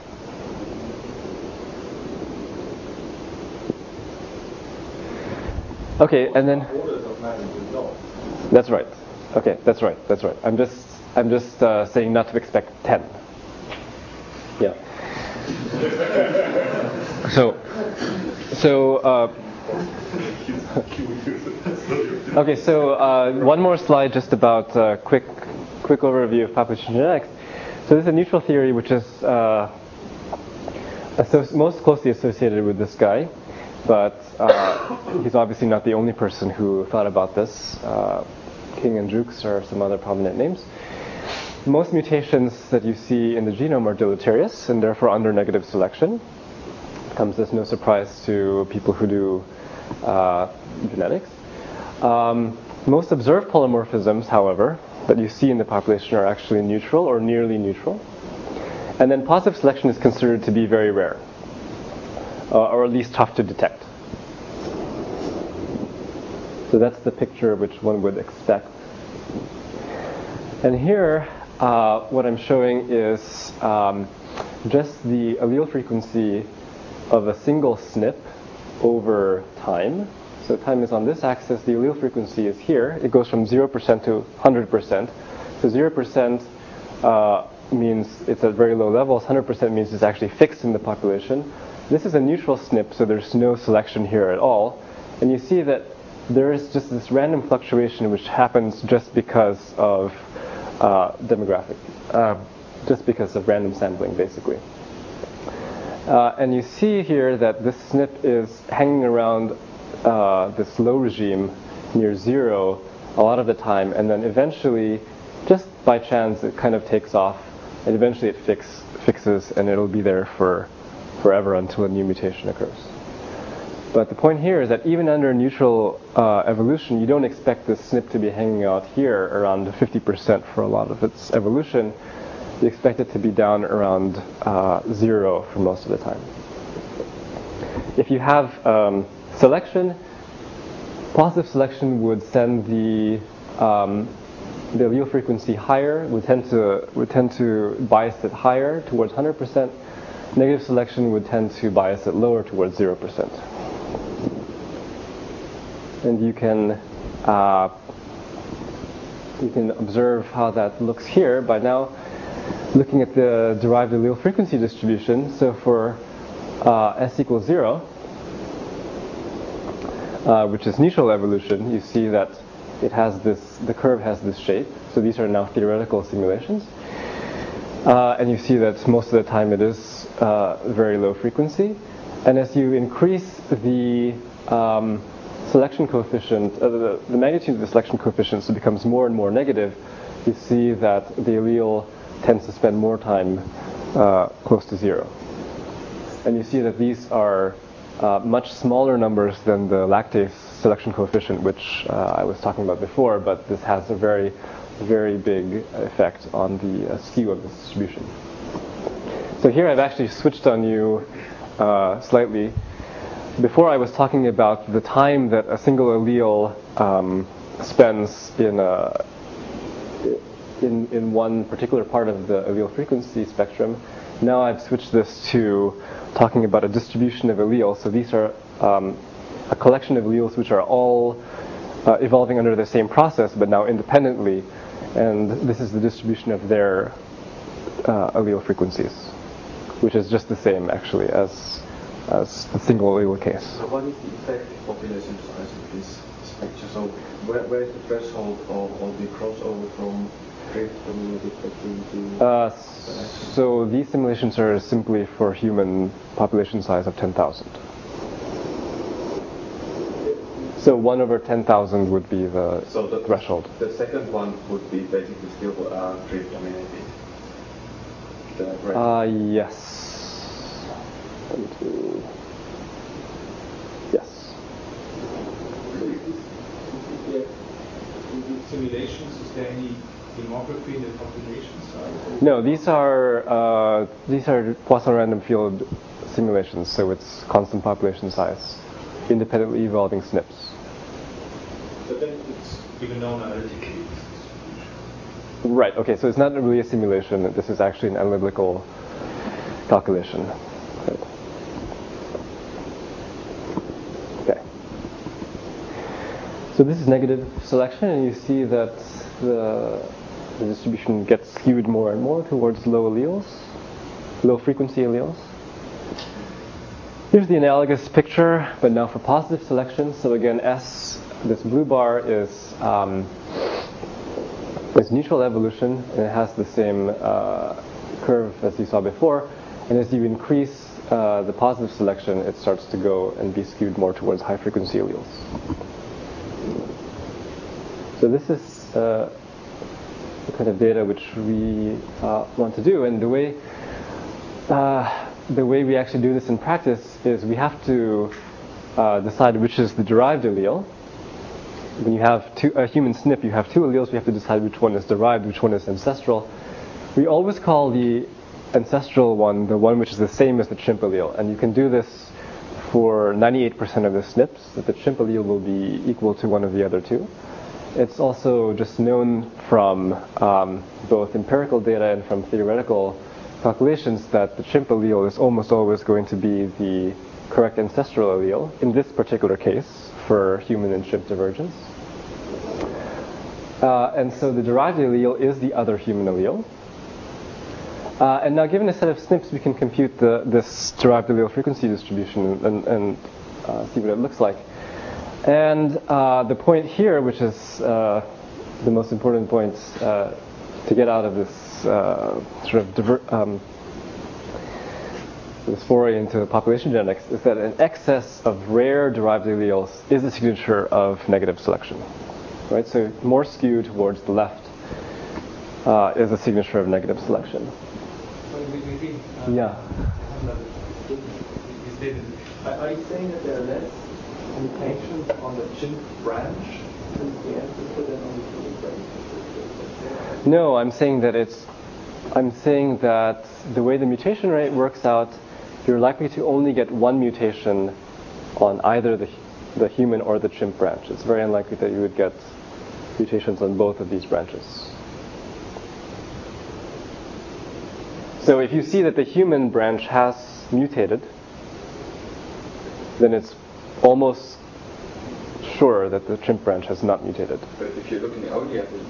Okay, and then that's right. Okay, that's right. That's right. I'm just I'm just uh, saying not to expect ten. Yeah. so so. Uh, Okay, so uh, one more slide just about uh, quick quick overview of population genetics. So this is a neutral theory which is uh, associ- most closely associated with this guy, but uh, he's obviously not the only person who thought about this. Uh, King and Jukes are some other prominent names. Most mutations that you see in the genome are deleterious and therefore under negative selection. Comes as no surprise to people who do uh, genetics. Um, most observed polymorphisms, however, that you see in the population are actually neutral or nearly neutral. And then positive selection is considered to be very rare, uh, or at least tough to detect. So that's the picture which one would expect. And here, uh, what I'm showing is um, just the allele frequency of a single S N P over time. So time is on this axis, the allele frequency is here. It goes from zero percent to one hundred percent. So zero percent uh, means it's at very low levels, one hundred percent means it's actually fixed in the population. This is a neutral S N P, so there's no selection here at all. And you see that there is just this random fluctuation which happens just because of uh, demographic, uh, just because of random sampling, basically. Uh, and you see here that this S N P is hanging around uh, this low regime near zero a lot of the time, and then eventually, just by chance, it kind of takes off, and eventually it fix, fixes, and it'll be there for forever until a new mutation occurs. But the point here is that even under neutral uh, evolution, you don't expect this S N P to be hanging out here around fifty percent for a lot of its evolution. You expect it to be down around uh, zero for most of the time. If you have um, selection, positive selection would send the um, the allele frequency higher, would tend to would tend to bias it higher towards one hundred percent. Negative selection would tend to bias it lower towards zero percent. And you can uh, you can observe how that looks here by now looking at the derived allele frequency distribution. So for uh, s equals zero, uh, which is neutral evolution, you see that it has this, the curve has this shape. So these are now theoretical simulations. Uh, and you see that most of the time it is uh, very low frequency. And as you increase the um, selection coefficient, uh, the, the magnitude of the selection coefficient, so it becomes more and more negative, you see that the allele tends to spend more time uh, close to zero. And you see that these are uh, much smaller numbers than the lactase selection coefficient, which uh, I was talking about before, but this has a very, very big effect on the uh, skew of this distribution. So here I've actually switched on you uh, slightly. Before I was talking about the time that a single allele um, spends in a In, in one particular part of the allele frequency spectrum. Now I've switched this to talking about a distribution of alleles. So these are um, a collection of alleles which are all uh, evolving under the same process, but now independently. And this is the distribution of their uh, allele frequencies, which is just the same actually as as the single allele case. So what is the effective population size of this spectrum? So where, where is the threshold of, of the crossover from drift community to Uh, so these simulations are simply for human population size of ten thousand. So one over ten thousand would be the, so the threshold. The second one would be basically still uh, drift community. Uh, yes. One, two. Yes. Simulations, is there any demography in the population size? No, these are uh, these are Poisson random field simulations, so it's constant population size, independently evolving S N Ps. But then it's even known analytically. Right. Okay. So it's not really a simulation. This is actually an analytical calculation. Right. Okay. So this is negative selection, and you see that the the distribution gets skewed more and more towards low alleles, low frequency alleles. Here's the analogous picture, but now for positive selection. So again, S, this blue bar is um, is neutral evolution, and it has the same uh, curve as you saw before. And as you increase uh, the positive selection, it starts to go and be skewed more towards high frequency alleles. So this is uh, the kind of data which we uh, want to do, and the way uh, the way we actually do this in practice is we have to uh, decide which is the derived allele. When you have two, a human S N P, you have two alleles. We have to decide which one is derived, which one is ancestral. We always call the ancestral one the one which is the same as the chimp allele, and you can do this for ninety-eight percent of the S N Ps, that the chimp allele will be equal to one of the other two. It's also just known from um, both empirical data and from theoretical calculations that the chimp allele is almost always going to be the correct ancestral allele, in this particular case, for human and chimp divergence. Uh, and so the derived allele is the other human allele. Uh, and now given a set of S N Ps, we can compute the, this derived allele frequency distribution and, and uh, see what it looks like. And uh, the point here, which is uh, the most important point uh, to get out of this uh, sort of diver- um, this foray into population genetics, is that an excess of rare derived alleles is a signature of negative selection. Right? So more skew towards the left uh, is a signature of negative selection. Uh, yeah. Are you saying that there are less mutations on the chimp branch since the ancestor than on the human branch? No, I'm saying that it's. I'm saying that the way the mutation rate works out, you're likely to only get one mutation on either the the human or the chimp branch. It's very unlikely that you would get mutations on both of these branches. So if you see that the human branch has mutated, then it's almost sure that the chimp branch has not mutated. But if you're looking only at the...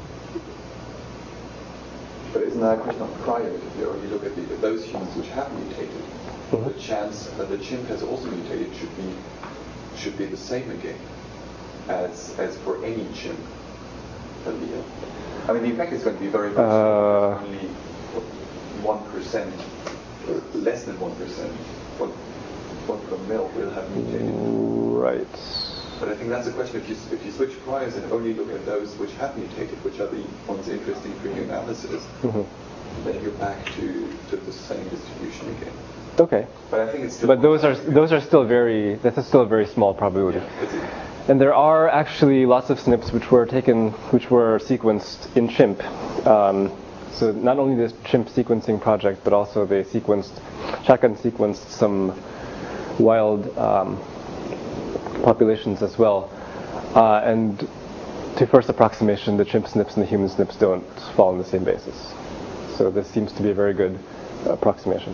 But isn't that a question of prior? If you only look at the, those humans which have mutated, mm-hmm. the chance that the chimp has also mutated should be should be the same again as as for any chimp allele. I mean, the effect is going to be very, very small. Uh, Only one percent, or less than one percent, one one per mil will have mutated. Right. But I think that's a question. If you if you switch priors and only look at those which have mutated, which are the ones interesting for your analysis, Mm-hmm. then you're back to, to the same distribution again. Okay. But I think it's still. But those are those are still very. That's still a very small probability. Yeah, And there are actually lots of S N Ps which were taken, which were sequenced in chimp. Um, so not only this chimp sequencing project, but also they sequenced, shotgun sequenced some wild um, populations as well. Uh, and to first approximation, the chimp S N Ps and the human S N Ps don't fall on the same basis. So this seems to be a very good approximation.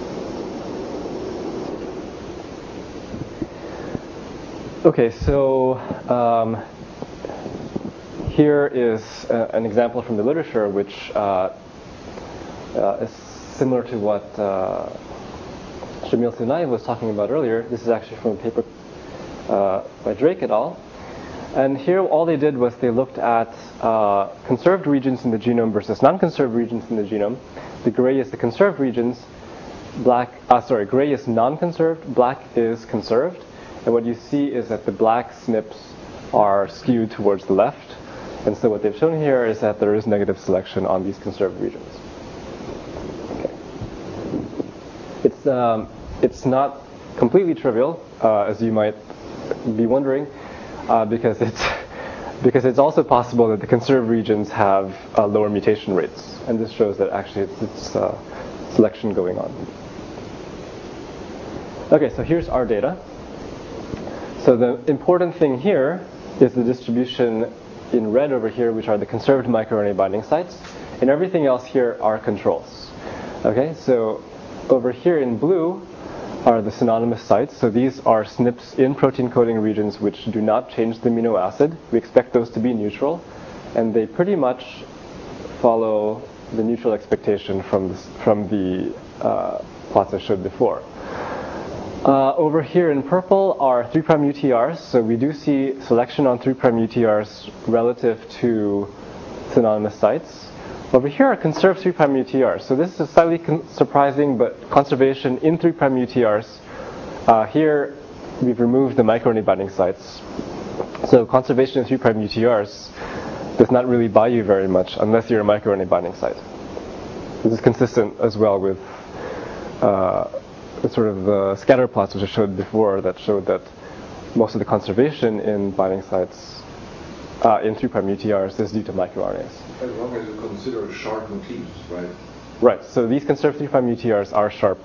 Okay, so um, here is uh, an example from the literature which uh, uh, is similar to what uh, Shamil Sinai was talking about earlier. This is actually from a paper uh, by Drake et al. And here all they did was they looked at uh, conserved regions in the genome versus non-conserved regions in the genome. The gray is the conserved regions, black, uh, sorry, gray is non-conserved, black is conserved. And what you see is that the black S N Ps are skewed towards the left. And so what they've shown here is that there is negative selection on these conserved regions. Okay. It's, um, it's not completely trivial, uh, as you might be wondering, uh, because it's because it's also possible that the conserved regions have uh, lower mutation rates. And this shows that actually it's, it's uh, selection going on. Okay, so here's our data. So the important thing here is the distribution in red over here, which are the conserved microRNA binding sites, and everything else here are controls. Okay, so over here in blue are the synonymous sites. So these are S N Ps in protein coding regions which do not change the amino acid. We expect those to be neutral, and they pretty much follow the neutral expectation from the, from the uh, plots I showed before. Uh, over here in purple are three prime U T Rs, so we do see selection on three prime U T Rs relative to synonymous sites. Over here are conserved three prime U T Rs, so this is slightly con- surprising, but conservation in three prime U T Rs. Uh, here we've removed the microRNA binding sites, so conservation in three prime U T Rs does not really buy you very much unless you're a microRNA binding site. This is consistent as well with uh, the sort of the scatter plots which I showed before that showed that most of the conservation in binding sites uh, in three prime U T Rs is due to microRNAs. As long as you consider sharp motifs, right? Right, so these conserved three prime U T Rs are sharp.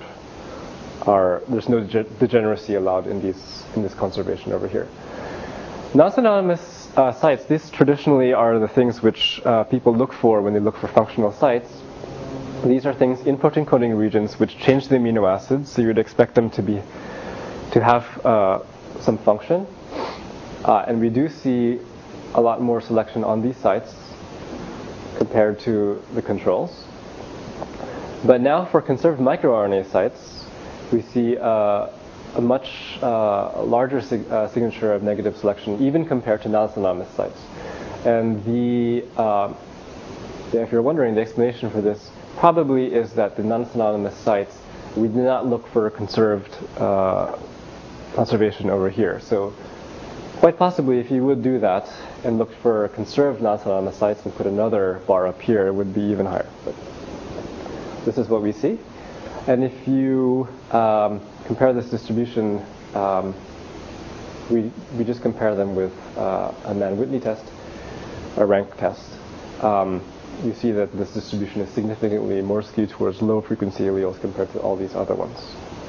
Are, there's no de- degeneracy allowed in these in this conservation over here. Non-synonymous uh, sites, these traditionally are the things which uh, people look for when they look for functional sites. These are things in protein coding regions which change the amino acids, so you'd expect them to be to have uh, some function. Uh, and we do see a lot more selection on these sites compared to the controls. But now for conserved microRNA sites, we see uh, a much uh, larger sig- uh, signature of negative selection, even compared to non-synonymous sites. And the, uh, if you're wondering, the explanation for this probably is that the non-synonymous sites, we do not look for conserved uh, conservation over here. So quite possibly if you would do that and look for conserved non-synonymous sites and put another bar up here, it would be even higher. But this is what we see. And if you um, compare this distribution, um, we, we just compare them with uh, a Mann-Whitney test, a rank test. Um, you see that this distribution is significantly more skewed towards low frequency alleles compared to all these other ones.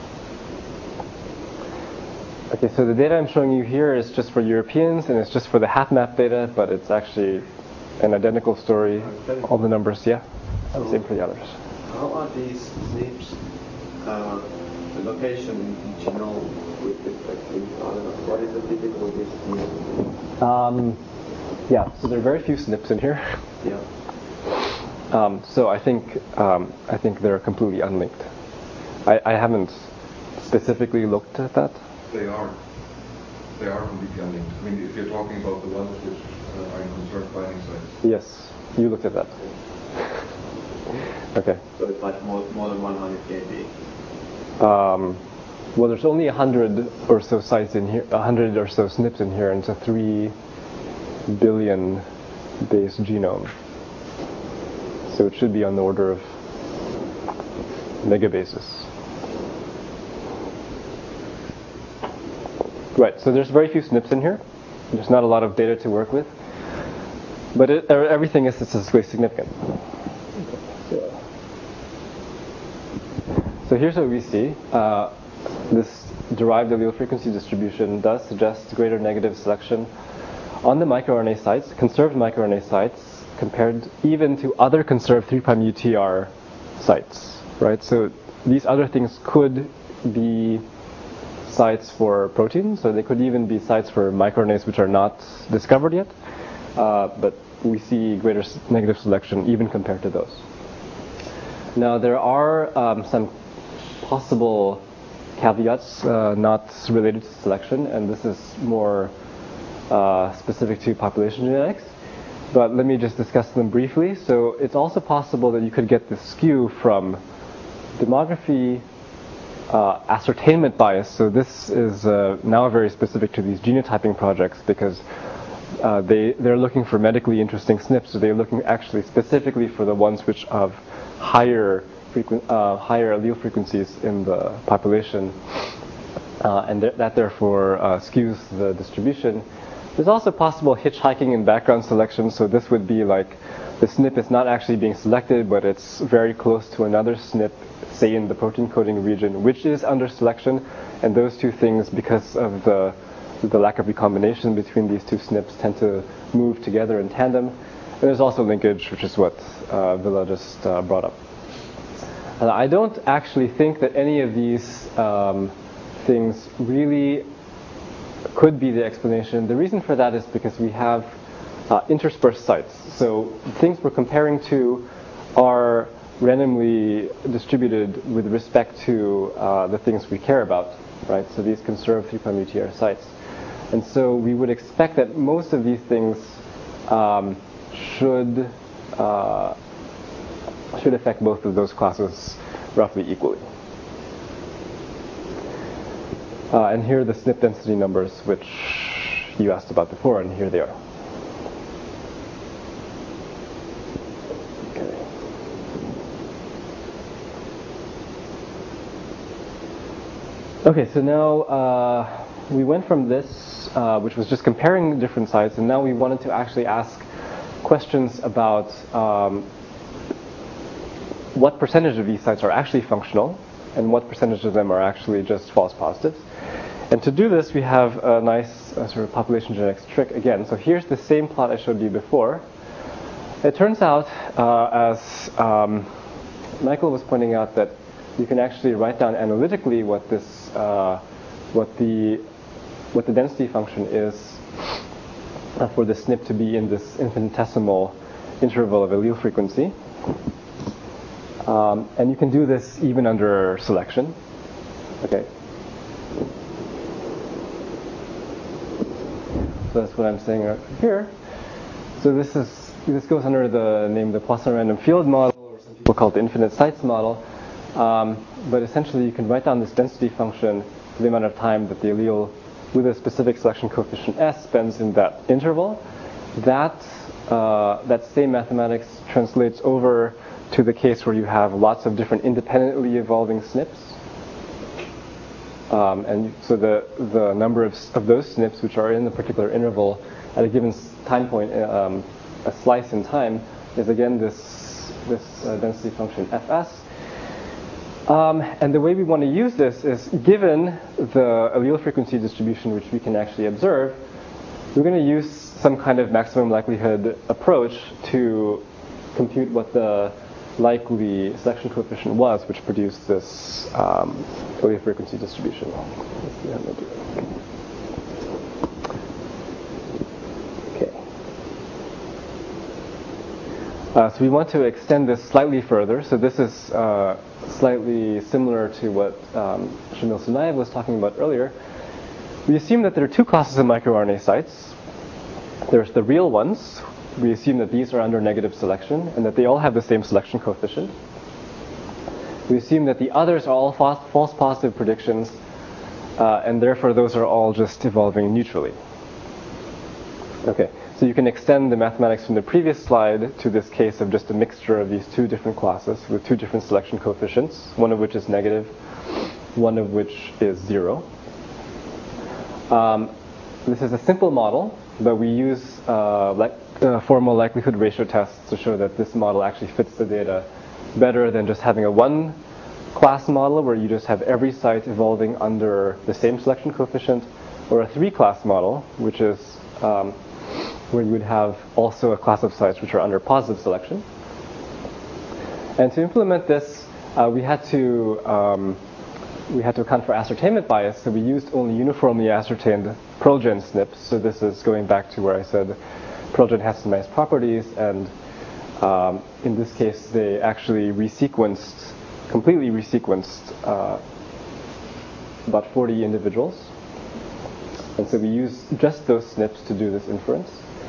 Okay, so the data I'm showing you here is just for Europeans, and it's just for the HapMap data, but it's actually an identical story. All the numbers, yeah, the same for the others. How are these S N Ps, uh, the location in the genome with respect to each other? What is the difficulties? Um, yeah, so there are very few S N Ps in here. Yeah. Um, so I think um, I think they're completely unlinked. I, I haven't specifically looked at that. They are. they are completely unlinked. I mean, if you're talking about the ones which uh, are in conserved binding sites. Yes, you looked at that. Okay. So it's like more, more than one hundred K B. Um, well, there's only a hundred or so sites in here, a hundred or so S N Ps in here, and it's a three billion base genome. So it should be on the order of megabases. Right, so there's very few S N Ps in here. There's not a lot of data to work with. But it, everything is statistically significant. So, so here's what we see. Uh, this derived allele frequency distribution does suggest greater negative selection on the microRNA sites, conserved microRNA sites, compared even to other conserved three prime U T R sites. Right? So these other things could be sites for proteins, or they could even be sites for microRNAs which are not discovered yet. Uh, but we see greater s- negative selection even compared to those. Now there are um, some possible caveats uh, not related to selection, and this is more uh, specific to population genetics. But let me just discuss them briefly. So it's also possible that you could get this skew from demography uh, ascertainment bias. So this is uh, now very specific to these genotyping projects because uh, they, they're looking for medically interesting S N Ps. So they're looking actually specifically for the ones which have higher frequen- uh, higher allele frequencies in the population. Uh, and th- that therefore uh, skews the distribution. There's also possible hitchhiking in background selection. So this would be like the S N P is not actually being selected, but it's very close to another S N P, say in the protein coding region, which is under selection. And those two things, because of the the lack of recombination between these two S N Ps, tend to move together in tandem. And there's also linkage, which is what uh, Villa just uh, brought up. And I don't actually think that any of these um, things really could be the explanation. The reason for that is because we have uh, interspersed sites. So things we're comparing to are randomly distributed with respect to uh, the things we care about, right? So these conserved three prime U T R sites. And so we would expect that most of these things um, should uh, should affect both of those classes roughly equally. Uh, and here are the S N P density numbers, which you asked about before, and here they are. Okay. Okay, so now uh, we went from this, uh, which was just comparing different sites, and now we wanted to actually ask questions about um, what percentage of these sites are actually functional, and what percentage of them are actually just false positives. And to do this, we have a nice uh, sort of population genetics trick again. So here's the same plot I showed you before. It turns out, uh, as um, Michael was pointing out, that you can actually write down analytically what this, uh, what the, what the density function is uh, for the S N P to be in this infinitesimal interval of allele frequency. Um, and you can do this even under selection. Okay. So that's what I'm saying right here. So this is this goes under the name the Poisson random field model, or some people call it the infinite sites model. Um, but essentially, you can write down this density function for the amount of time that the allele with a specific selection coefficient S spends in that interval. That uh, that same mathematics translates over to the case where you have lots of different independently evolving S N Ps. Um, and so the, the number of, of those S N Ps which are in a particular interval at a given time point, um, a slice in time, is again this, this uh, density function Fs. Um, and the way we want to use this is, given the allele frequency distribution which we can actually observe, we're going to use some kind of maximum likelihood approach to compute what the likely selection coefficient was, which produced this um, allele frequency distribution. Let's see how we'll do it. Okay. Uh, so we want to extend this slightly further. So this is uh, slightly similar to what um, Shamil Sunayev was talking about earlier. we assume that there are two classes of microRNA sites. There's the real ones. We assume that these are under negative selection and that they all have the same selection coefficient. We assume that the others are all false, false positive predictions, uh, and therefore those are all just evolving neutrally. Okay, so you can extend the mathematics from the previous slide to this case of just a mixture of these two different classes with two different selection coefficients, one of which is negative, one of which is zero. Um, this is a simple model, but we use uh, like, uh, formal likelihood ratio tests to show that this model actually fits the data better than just having a one class model where you just have every site evolving under the same selection coefficient, or a three class model, which is um, where you would have also a class of sites which are under positive selection. And to implement this, uh, we had to um, we had to account for ascertainment bias, so we used only uniformly ascertained PROGEN S N Ps. So this is going back to where I said PROGEN has some nice properties, and um, in this case they actually resequenced, completely resequenced uh, about forty individuals. And so we use just those S N Ps to do this inference.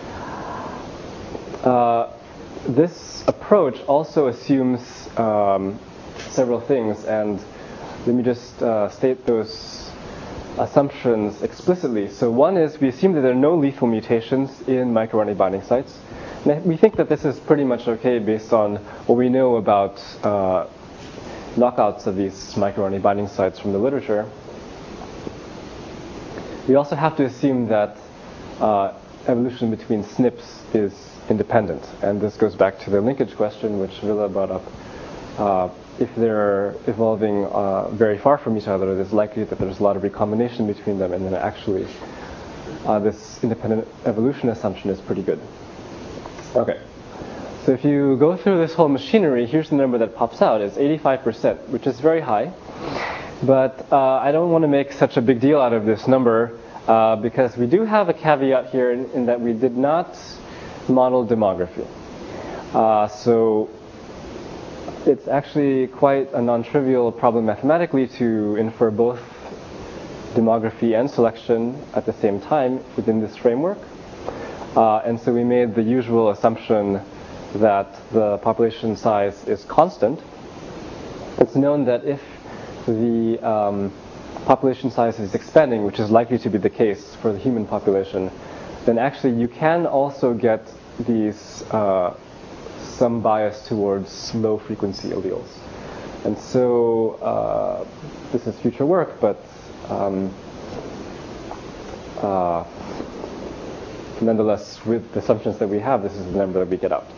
Uh, this approach also assumes um, several things, and let me just uh, state those assumptions explicitly. So one is we assume that there are no lethal mutations in microRNA binding sites. And we think that this is pretty much okay based on what we know about uh, knockouts of these microRNA binding sites from the literature. We also have to assume that uh, evolution between S N Ps is independent. And this goes back to the linkage question, which Villa brought up. Uh, if they're evolving uh, very far from each other, it's likely that there's a lot of recombination between them, and then actually uh, this independent evolution assumption is pretty good. Okay, so if you go through this whole machinery, here's the number that pops out. It's eighty-five percent, which is very high. But uh, I don't want to make such a big deal out of this number uh, because we do have a caveat here in, in that we did not model demography. Uh, so it's actually quite a non-trivial problem mathematically to infer both demography and selection at the same time within this framework. Uh, and so we made the usual assumption that the population size is constant. It's known that if the um, population size is expanding, which is likely to be the case for the human population, then actually you can also get these uh, some bias towards low frequency alleles. And so uh, this is future work, but um, uh, nonetheless, with the assumptions that we have, this is the number that we get out.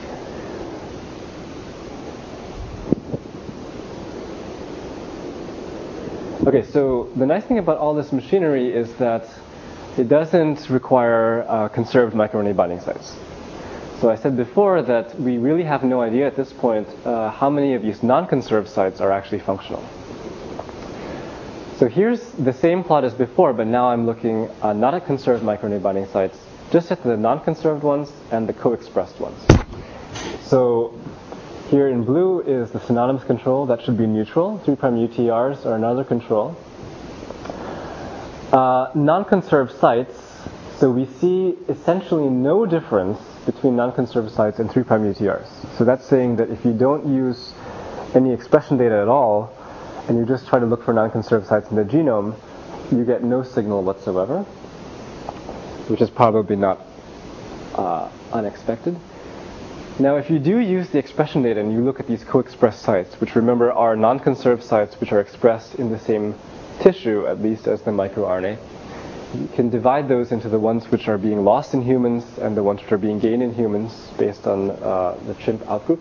Okay, so the nice thing about all this machinery is that it doesn't require uh, conserved microRNA binding sites. So I said before that we really have no idea at this point uh, how many of these non-conserved sites are actually functional. So here's the same plot as before, but now I'm looking uh, not at conserved microRNA binding sites, just at the non-conserved ones and the co-expressed ones. So here in blue is the synonymous control. That should be neutral. three prime U T Rs are another control. Uh, non-conserved sites, so we see essentially no difference between non-conserved sites and three prime U T Rs. So that's saying that if you don't use any expression data at all, and you just try to look for non-conserved sites in the genome, you get no signal whatsoever, which is probably not uh, unexpected. Now, if you do use the expression data and you look at these co-expressed sites, which remember are non-conserved sites which are expressed in the same tissue, at least as the microRNA, you can divide those into the ones which are being lost in humans and the ones which are being gained in humans based on uh, the chimp outgroup.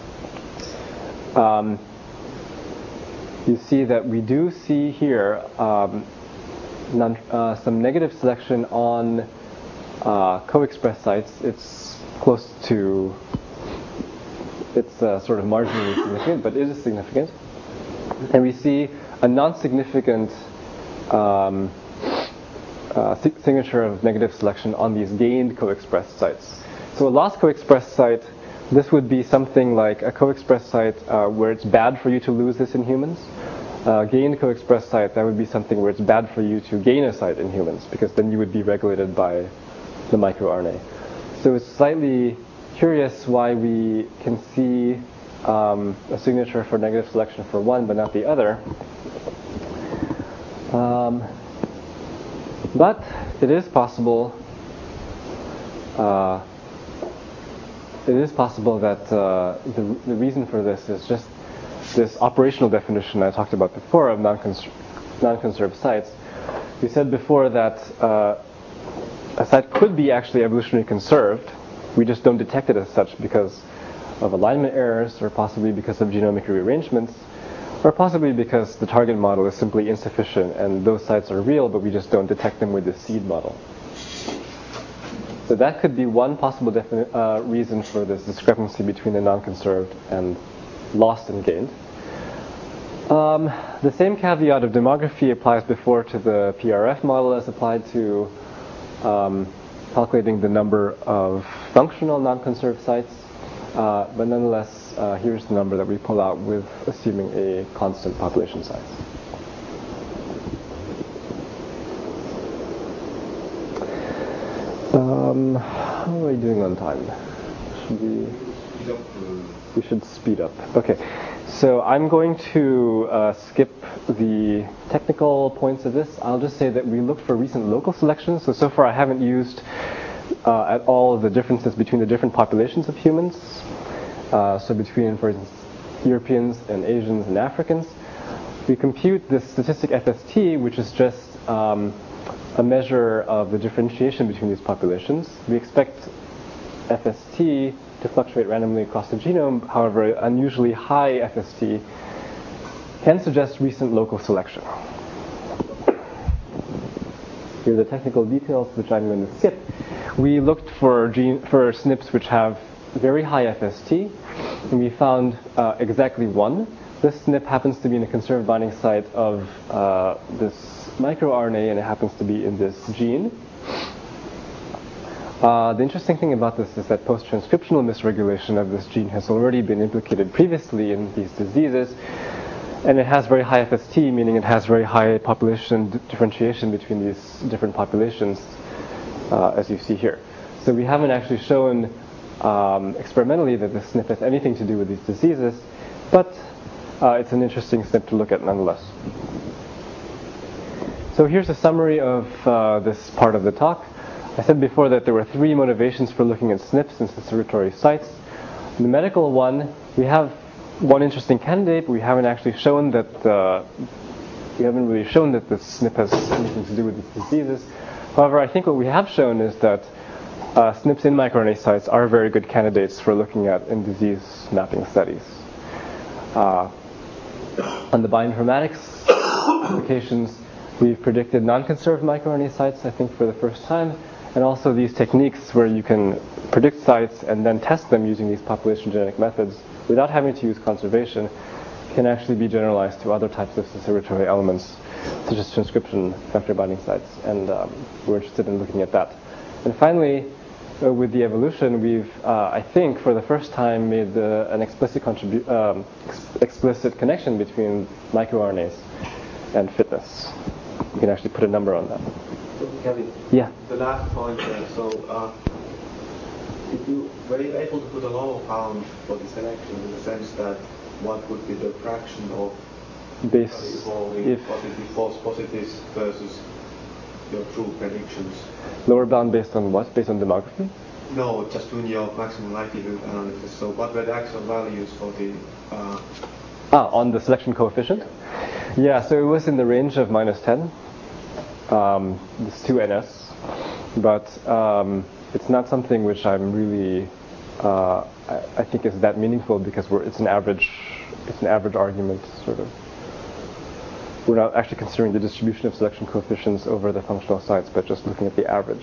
Um, you see that we do see here um, non, uh, some negative selection on uh, co-expressed sites. It's close to, it's uh, sort of marginally significant, but it is significant. And we see a non-significant um, uh, signature of negative selection on these gained co-expressed sites. So a lost co-expressed site, this would be something like a co-expressed site uh, where it's bad for you to lose this in humans, uh, gained co-expressed site, that would be something where it's bad for you to gain a site in humans, because then you would be regulated by the microRNA. So it's slightly curious why we can see um, a signature for negative selection for one but not the other. Um, but it is possible uh, it is possible that uh, the, the reason for this is just this operational definition I talked about before of non-cons- non-conserved sites. We said before that uh, a site could be actually evolutionarily conserved. We just don't detect it as such because of alignment errors, or possibly because of genomic rearrangements, or possibly because the target model is simply insufficient and those sites are real, but we just don't detect them with the seed model. So that could be one possible defini- uh, reason for this discrepancy between the non-conserved and lost and gained. Um, the same caveat of demography applies before to the P R F model as applied to um, calculating the number of functional non-conserved sites. Uh, but nonetheless, uh, here's the number that we pull out with assuming a constant population size. Um, how are we doing on time? Should we? We should speed up. Okay, so I'm going to uh, skip the technical points of this. I'll just say that we looked for recent local selections. So so far I haven't used uh, at all the differences between the different populations of humans. Uh, so between, for instance, Europeans and Asians and Africans. We compute this statistic F S T, which is just um, a measure of the differentiation between these populations. We expect F S T to fluctuate randomly across the genome. However, unusually high F S T can suggest recent local selection. Here are the technical details, which I'm going to skip. We looked for gene for S N Ps which have very high F S T, and we found uh, exactly one. This S N P happens to be in a conserved binding site of uh, this microRNA, and it happens to be in this gene. Uh, the interesting thing about this is that post-transcriptional misregulation of this gene has already been implicated previously in these diseases, and it has very high F S T, meaning it has very high population d- differentiation between these different populations, uh, as you see here. So we haven't actually shown um, experimentally that this S N P has anything to do with these diseases, but uh, it's an interesting S N P to look at nonetheless. So here's a summary of uh, this part of the talk. I said before that there were three motivations for looking at S N Ps and susurratory sites. In the medical one, we have one interesting candidate, but we haven't actually shown that uh, we haven't really shown that this S N P has anything to do with these diseases. However, I think what we have shown is that uh, S N Ps in microRNA sites are very good candidates for looking at in disease mapping studies. Uh, on the bioinformatics applications, we've predicted non-conserved microRNA sites, I think, for the first time. And also these techniques where you can predict sites and then test them using these population genetic methods without having to use conservation can actually be generalized to other types of susurratory elements, such as transcription factor binding sites. And um, we're interested in looking at that. And finally, uh, with the evolution, we've, uh, I think, for the first time made the, an explicit, contribu- um, ex- explicit connection between microRNAs and fitness. You can actually put a number on that. Kevin, Yeah. the last point there. So, uh, did you, were you able to put a lower bound for the selection in the sense that what would be the fraction of Base evolving if positive, false positives versus your true predictions? Lower bound based on what? Based on demography? No, just doing your maximum likelihood analysis. So, what were the actual values for the? Uh, ah, on the selection coefficient? Yeah, so it was in the range of minus ten. Um, this two N S, but um, it's not something which I'm really, uh, I, I think is that meaningful because we're, it's an average, it's an average argument sort of. We're not actually considering the distribution of selection coefficients over the functional sites, but just looking at the average.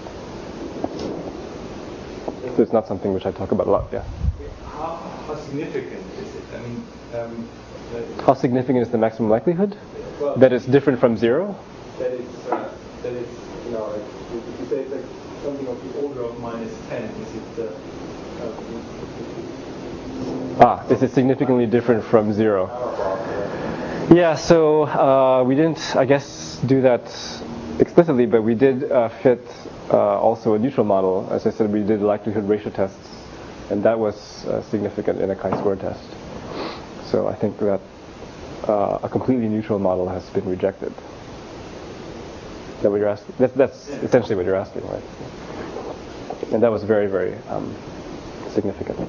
So it's not something which I talk about a lot. Yeah. How, how significant is it? I mean, um, how significant is the maximum likelihood? Well, that it's different from zero? That it's, uh, that it's, you know, like, if you say it's like something of the order of minus ten, is it, uh, uh, ah, is it significantly different from zero? Yeah, so uh, we didn't, I guess, do that explicitly, but we did uh, fit uh, also a neutral model. As I said, we did likelihood ratio tests, and that was uh, significant in a chi-square test. So I think that uh, a completely neutral model has been rejected. Is that what you're asking? That's, that's essentially what you're asking, right? And that was very, very um, significant.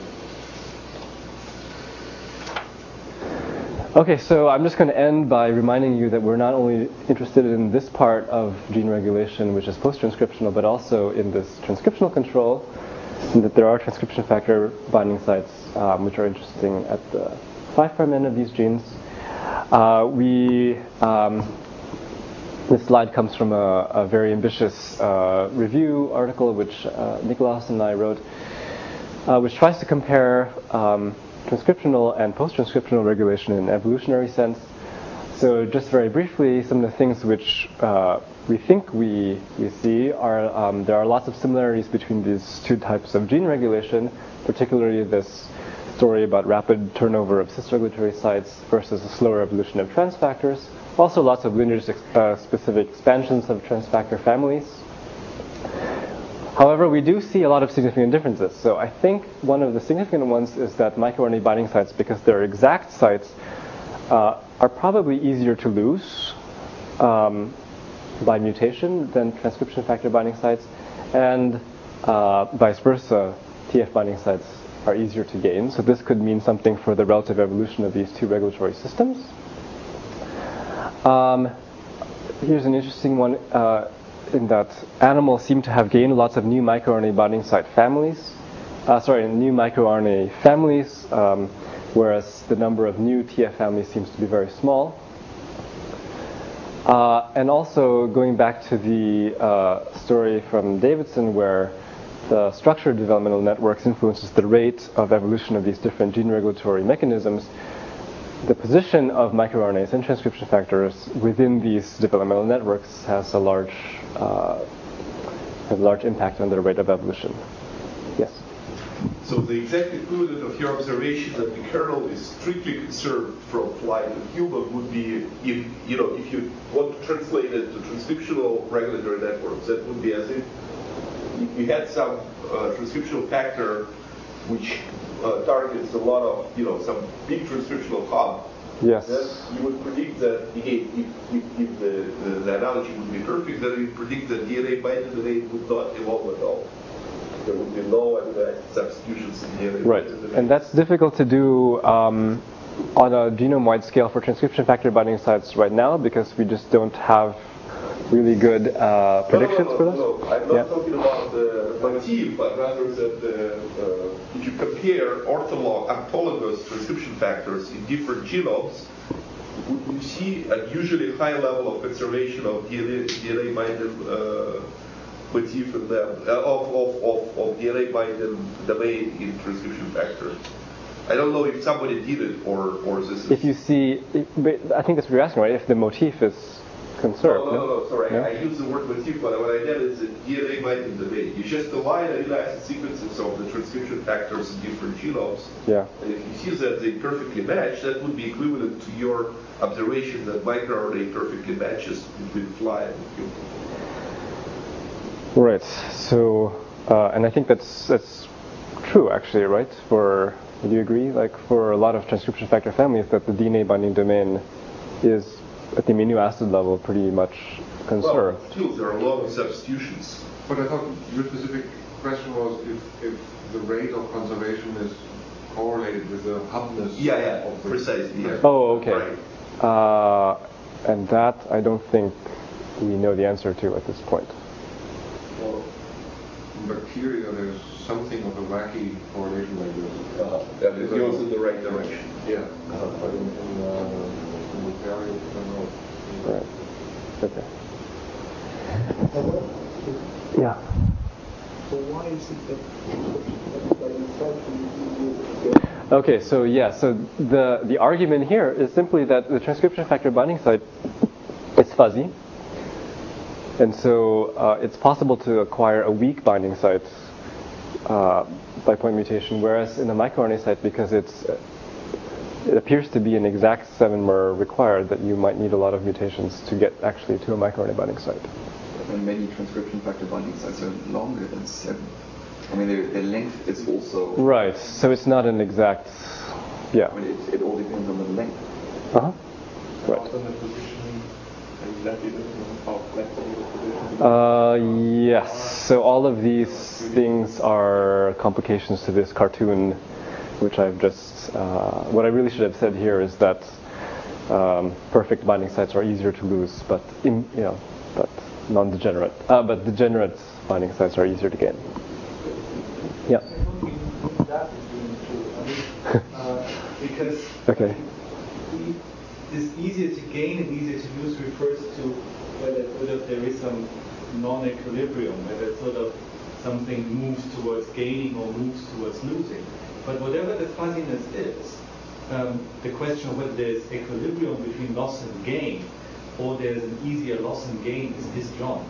Okay, so I'm just going to end by reminding you that we're not only interested in this part of gene regulation, which is post-transcriptional, but also in this transcriptional control, and that there are transcription factor binding sites um, which are interesting at the five prime end of these genes. Uh, we, um, this slide comes from a, a very ambitious uh, review article which uh, Nicholas and I wrote, uh, which tries to compare um, transcriptional and post-transcriptional regulation in an evolutionary sense. So just very briefly, some of the things which uh, we think we, we see are um, there are lots of similarities between these two types of gene regulation, particularly this story about rapid turnover of cis-regulatory sites versus a slower evolution of trans factors. Also lots of lineage-specific uh, expansions of trans factor families. However, we do see a lot of significant differences. So I think one of the significant ones is that microRNA binding sites, because they're exact sites, uh, are probably easier to lose um, by mutation than transcription factor binding sites, and uh, vice versa, T F binding sites are easier to gain. So this could mean something for the relative evolution of these two regulatory systems. Um, here's an interesting one. Uh, in that animals seem to have gained lots of new microRNA binding site families, uh, sorry, new microRNA families, um, whereas the number of new T F families seems to be very small. Uh, and also going back to the uh, story from Davidson, where the structured developmental networks influences the rate of evolution of these different gene regulatory mechanisms, the position of microRNAs and transcription factors within these developmental networks has a large, uh, has a large impact on the rate of evolution. Yes? So the exact equivalent of your observation that the kernel is strictly conserved from flight to human would be, if you know, if you want to translate it to transcriptional regulatory networks, that would be as if if you had some uh, transcriptional factor which uh, targets a lot of, you know, some big transcriptional hub. Yes. Then you would predict that, again, if, if, if the, the, the analogy would be perfect, then you would predict that D N A binding domain would not evolve at all. There would be no uh, substitutions in D N A. Right, and that's difficult to do um, on a genome-wide scale for transcription factor binding sites right now, because we just don't have really good uh, predictions no, no, no, for this? No, I'm not yeah. talking about the motif, but rather that uh, uh, if you compare ortholog, orthologous transcription factors in different genomes, you see a usually high level of conservation of D N A, D N A binding uh, motif in them, uh, of, of, of, of D N A binding domain in transcription factor. I don't know if somebody did it or, or this is... If you see, but I think that's what you're asking, right? If the motif is conserved. No, no, no, no, sorry. No? I use the word motif, but what I meant is that D N A binding domain. You just align amino acid sequences of the transcription factors in different genomes. Yeah. And if you see that they perfectly match, that would be equivalent to your observation that microRNA perfectly matches between fly and human. Right. So, uh, and I think that's that's true, actually, right? For, would you agree? Like for a lot of transcription factor families, that the D N A binding domain is at the amino acid level pretty much conserved. Well, still there are a lot of substitutions. But I thought your specific question was if, if the rate of conservation is correlated with the hubness. Yeah, yeah, of the precisely. Yeah. Oh, okay. Right. Uh, and that I don't think we know the answer to at this point. Well, in bacteria, there's something of a wacky correlation like this. Uh, that it goes in the right direction. Yeah, uh, but in, in, uh, in eukaryotes, I don't know. Right. Okay. Yeah. So why is it that, that you Okay, so yeah, so the, the argument here is simply that the transcription factor binding site is fuzzy, and so uh, it's possible to acquire a weak binding site uh, by point mutation, whereas in the microRNA site, because it's it appears to be an exact seven mer required that you might need a lot of mutations to get actually to a microRNA binding site. And many transcription factor binding sites are longer than seven. I mean, their, their length is also... Right, so it's not an exact... Yeah. I mean, it, it all depends on the length. Uh-huh. Right. Also the position, exactly how flexible the position. Uh, yes, so all of these things are complications to this cartoon, which I've just... Uh, what I really should have said here is that um, perfect binding sites are easier to lose, but, in, you know, but non-degenerate. Uh, but degenerate binding sites are easier to gain. Yeah. That is really true. I mean, uh, because Okay. we, this easier to gain and easier to lose refers to whether sort of there is some non-equilibrium, whether sort of something moves towards gaining or moves towards losing. But whatever the fuzziness is, um, the question of whether there's equilibrium between loss and gain, or there's an easier loss and gain, is disjoint.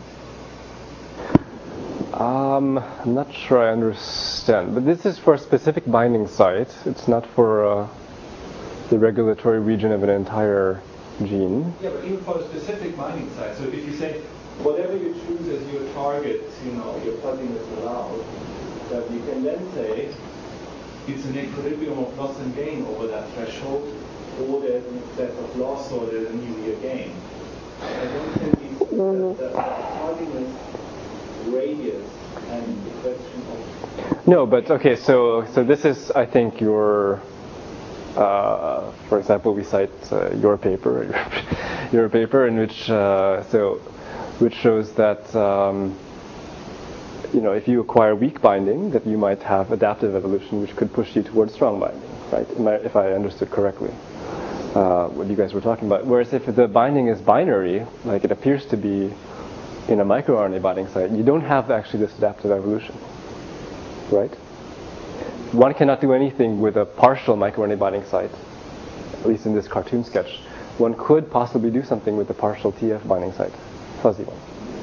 Um, I'm not sure I understand, but this is for a specific binding site. It's not for uh, the regulatory region of an entire gene. Yeah, but even for a specific binding site. So if you say whatever you choose as your target, you know, your fuzziness allows, that you can then say it's an equilibrium of loss and gain over that threshold, or there's an excess of loss, or there's an easier gain. I don't think it's that, that, that fuzziness radius and the question of... No, but okay, so so this is, I think, your, uh, for example, we cite uh, your paper, your paper in which, uh, so, which shows that, um, you know, if you acquire weak binding, that you might have adaptive evolution, which could push you towards strong binding, right? Am I, if I understood correctly, uh, what you guys were talking about. Whereas if the binding is binary, like it appears to be in a microRNA binding site, you don't have actually this adaptive evolution, right? One cannot do anything with a partial microRNA binding site, at least in this cartoon sketch. One could possibly do something with the partial T F binding site, fuzzy one.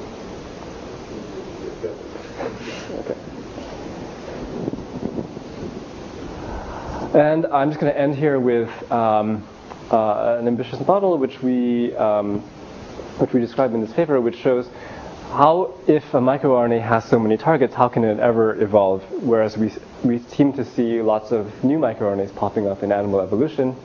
Okay. And I'm just going to end here with um, uh, an ambitious model, which we um, which we describe in this paper, which shows how, if a microRNA has so many targets, how can it ever evolve? Whereas we we seem to see lots of new microRNAs popping up in animal evolution.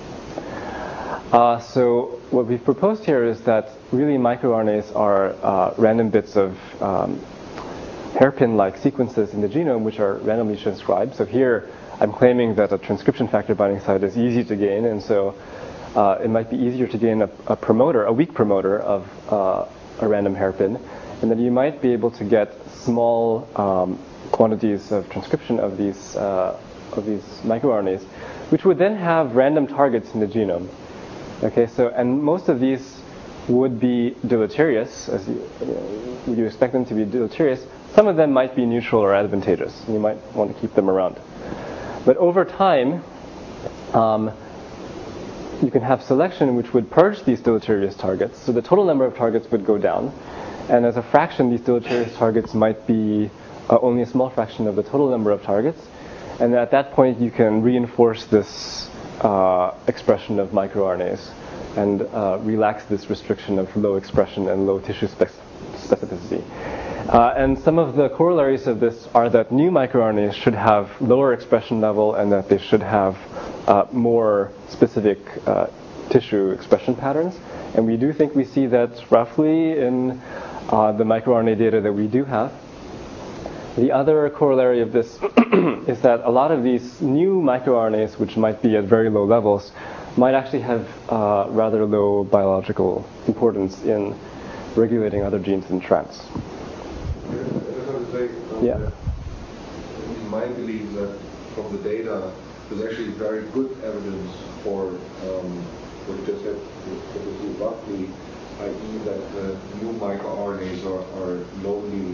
Uh, so what we've proposed here is that really microRNAs are uh, random bits of um, hairpin-like sequences in the genome which are randomly transcribed. So here I'm claiming that a transcription factor binding site is easy to gain, and so uh, it might be easier to gain a, a promoter, a weak promoter of uh, a random hairpin, and then you might be able to get small um, quantities of transcription of these uh, of these microRNAs, which would then have random targets in the genome. Okay, so and most of these would be deleterious, as you, you know, you expect them to be deleterious. Some of them might be neutral or advantageous, and you might want to keep them around. But over time, um, you can have selection which would purge these deleterious targets, so the total number of targets would go down, and as a fraction, these deleterious targets might be uh, only a small fraction of the total number of targets, and at that point you can reinforce this uh, expression of microRNAs and uh, relax this restriction of low expression and low tissue spec- specificity. Uh, and some of the corollaries of this are that new microRNAs should have lower expression level and that they should have uh, more specific uh, tissue expression patterns. And we do think we see that roughly in uh, the microRNA data that we do have. The other corollary of this is that a lot of these new microRNAs, which might be at very low levels, might actually have uh, rather low biological importance in regulating other genes in trans. I just want to say, um, Yeah. that in my belief that from the data, there's actually very good evidence for um, what you just said, what you see roughly, that is that uh, new microRNAs are, are lowly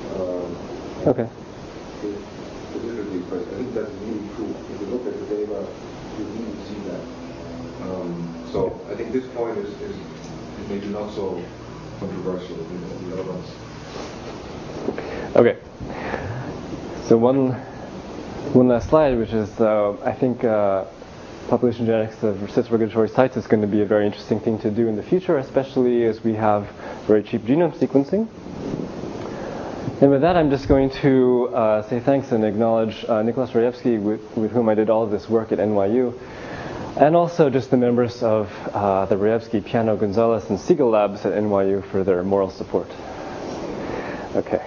uh, Okay. specifically, but I think that's really true. If you look at the data, you really see that. Um, so I think this point is, is, is maybe not so controversial in the other ones. Okay. So one one last slide, which is uh, I think uh, population genetics of cis-regulatory sites is going to be a very interesting thing to do in the future, especially as we have very cheap genome sequencing. And with that, I'm just going to uh, say thanks and acknowledge uh, Nicholas Rajewski, with, with whom I did all of this work at N Y U, and also just the members of uh, the Rajewski, Piano, Gonzalez, and Siegel labs at N Y U for their moral support. Okay.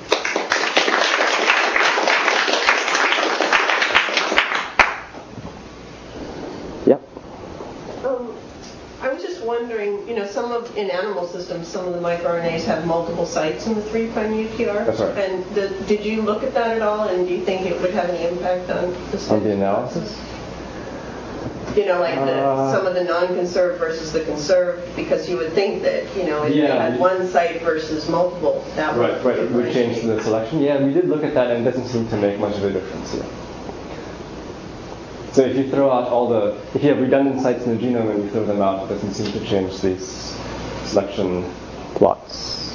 Yep. Um, I was just wondering, you know, some of, in animal systems, some of the microRNAs have multiple sites in the three prime U T R. That's right. And the, did you look at that at all, and do you think it would have any impact on the On the analysis? You know, like the, Uh, some of the non-conserved versus the conserved, because you would think that, you know, if Yeah. they had one site versus multiple, that Right, would right. It would change the selection. Yeah, we did look at that, and it doesn't seem to make much of a difference. Yeah. So if you throw out all the, if you have redundant sites in the genome and you throw them out, it doesn't seem to change these selection plots.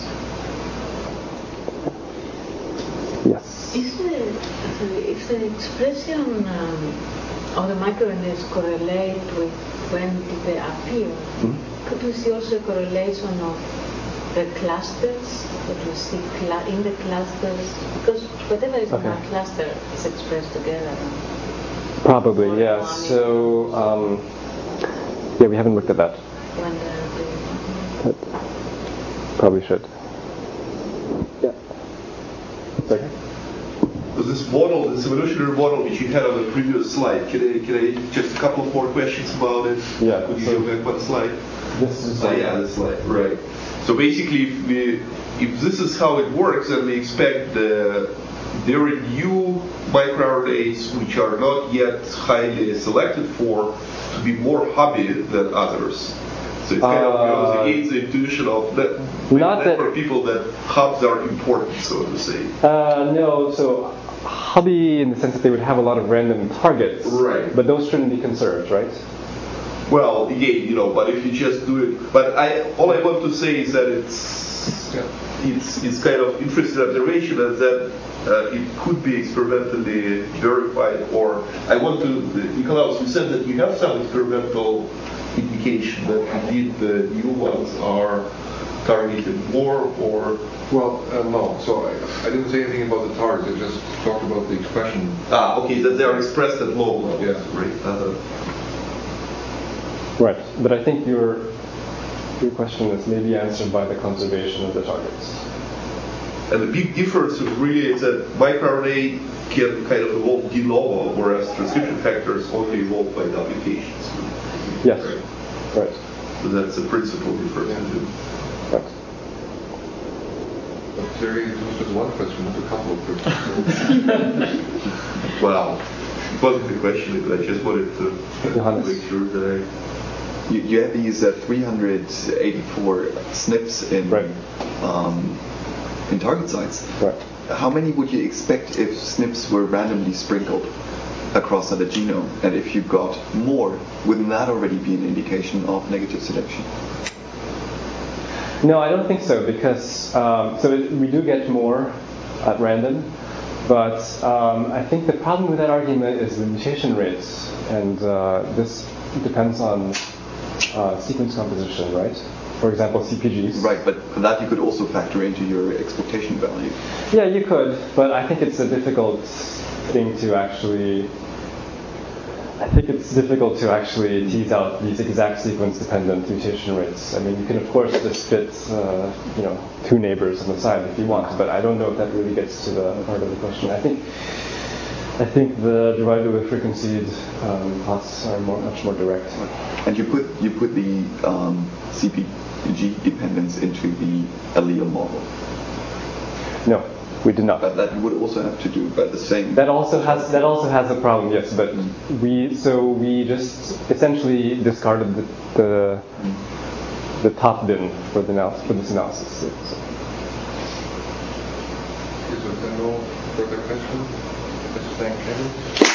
Yes. Is the, if the expression um, of the microRNAs correlate with when did they appear, Mm-hmm. could we see also a correlation of the clusters that we see cl- in the clusters? Because whatever is Okay. in our cluster is expressed together. Probably, yeah. So, um, yeah, we haven't looked at that. When they're But probably should. Yeah. Sorry. So this model, this evolutionary model which you had on the previous slide, can I, can I just a couple of more questions about it? Yeah, Could you so- go back one slide? This is Oh, yeah, this slide, right. So basically, if we, if this is how it works, then we expect the, there are new microRNAs which are not yet highly selected for to be more hobby than others. So it's kind Uh, of goes against the intuition of that, not that- for people that hubs are important, so to say. Uh, no, so hobby in the sense that they would have a lot of random targets. Right. But those shouldn't be conserved, right? Well, again, you know, but if you just do it, but I, all I want to say is that it's, it's, it's kind of interesting observation is that uh, it could be experimentally verified, or I want to, Nikolaus, you said that you have some experimental indication that indeed the new ones are targeted more, or? Well, uh, no. So I, I didn't say anything about the target. I just talked about the expression. Ah, okay, that they are expressed at low levels. Yeah. Right. Uh, Right. But I think your your question is maybe answered by the conservation of the targets. And the big difference is really is that microRNA can kind of evolve de novo, whereas transcription factors only evolve by duplications. Yes. Right. So that's the principal difference. Yeah. Right. But Terry, it was just one question, not a couple of questions. Well, it wasn't the question, but I just wanted to Johannes. make sure that You, you have these uh, three hundred eighty-four S N Ps in Right. um, in target sites. Right. How many would you expect if S N Ps were randomly sprinkled across the genome? And if you got more, wouldn't that already be an indication of negative selection? No, I don't think so, because um, so it, we do get more at random, but um, I think the problem with that argument is the mutation rates, and uh, this depends on uh, sequence composition, right? For example, C P Gs. Right, but that you could also factor into your expectation value. Yeah, you could, but I think it's a difficult thing to actually. I think it's difficult to actually tease out these exact sequence-dependent mutation rates. I mean, you can of course just fit, uh, you know, two neighbors on the side if you want, but I don't know if that really gets to the heart of the question. I think, I think the derived with frequency um, plots are more, much more direct. And you put you put the um, C P G dependence into the allele model. No, we did not. But that would also have to do by the same. That also has that also has a problem, yes. But we so we just essentially discarded the the, the top bin for the analysis, for this analysis. Is there no further questions? Mister Kennedy?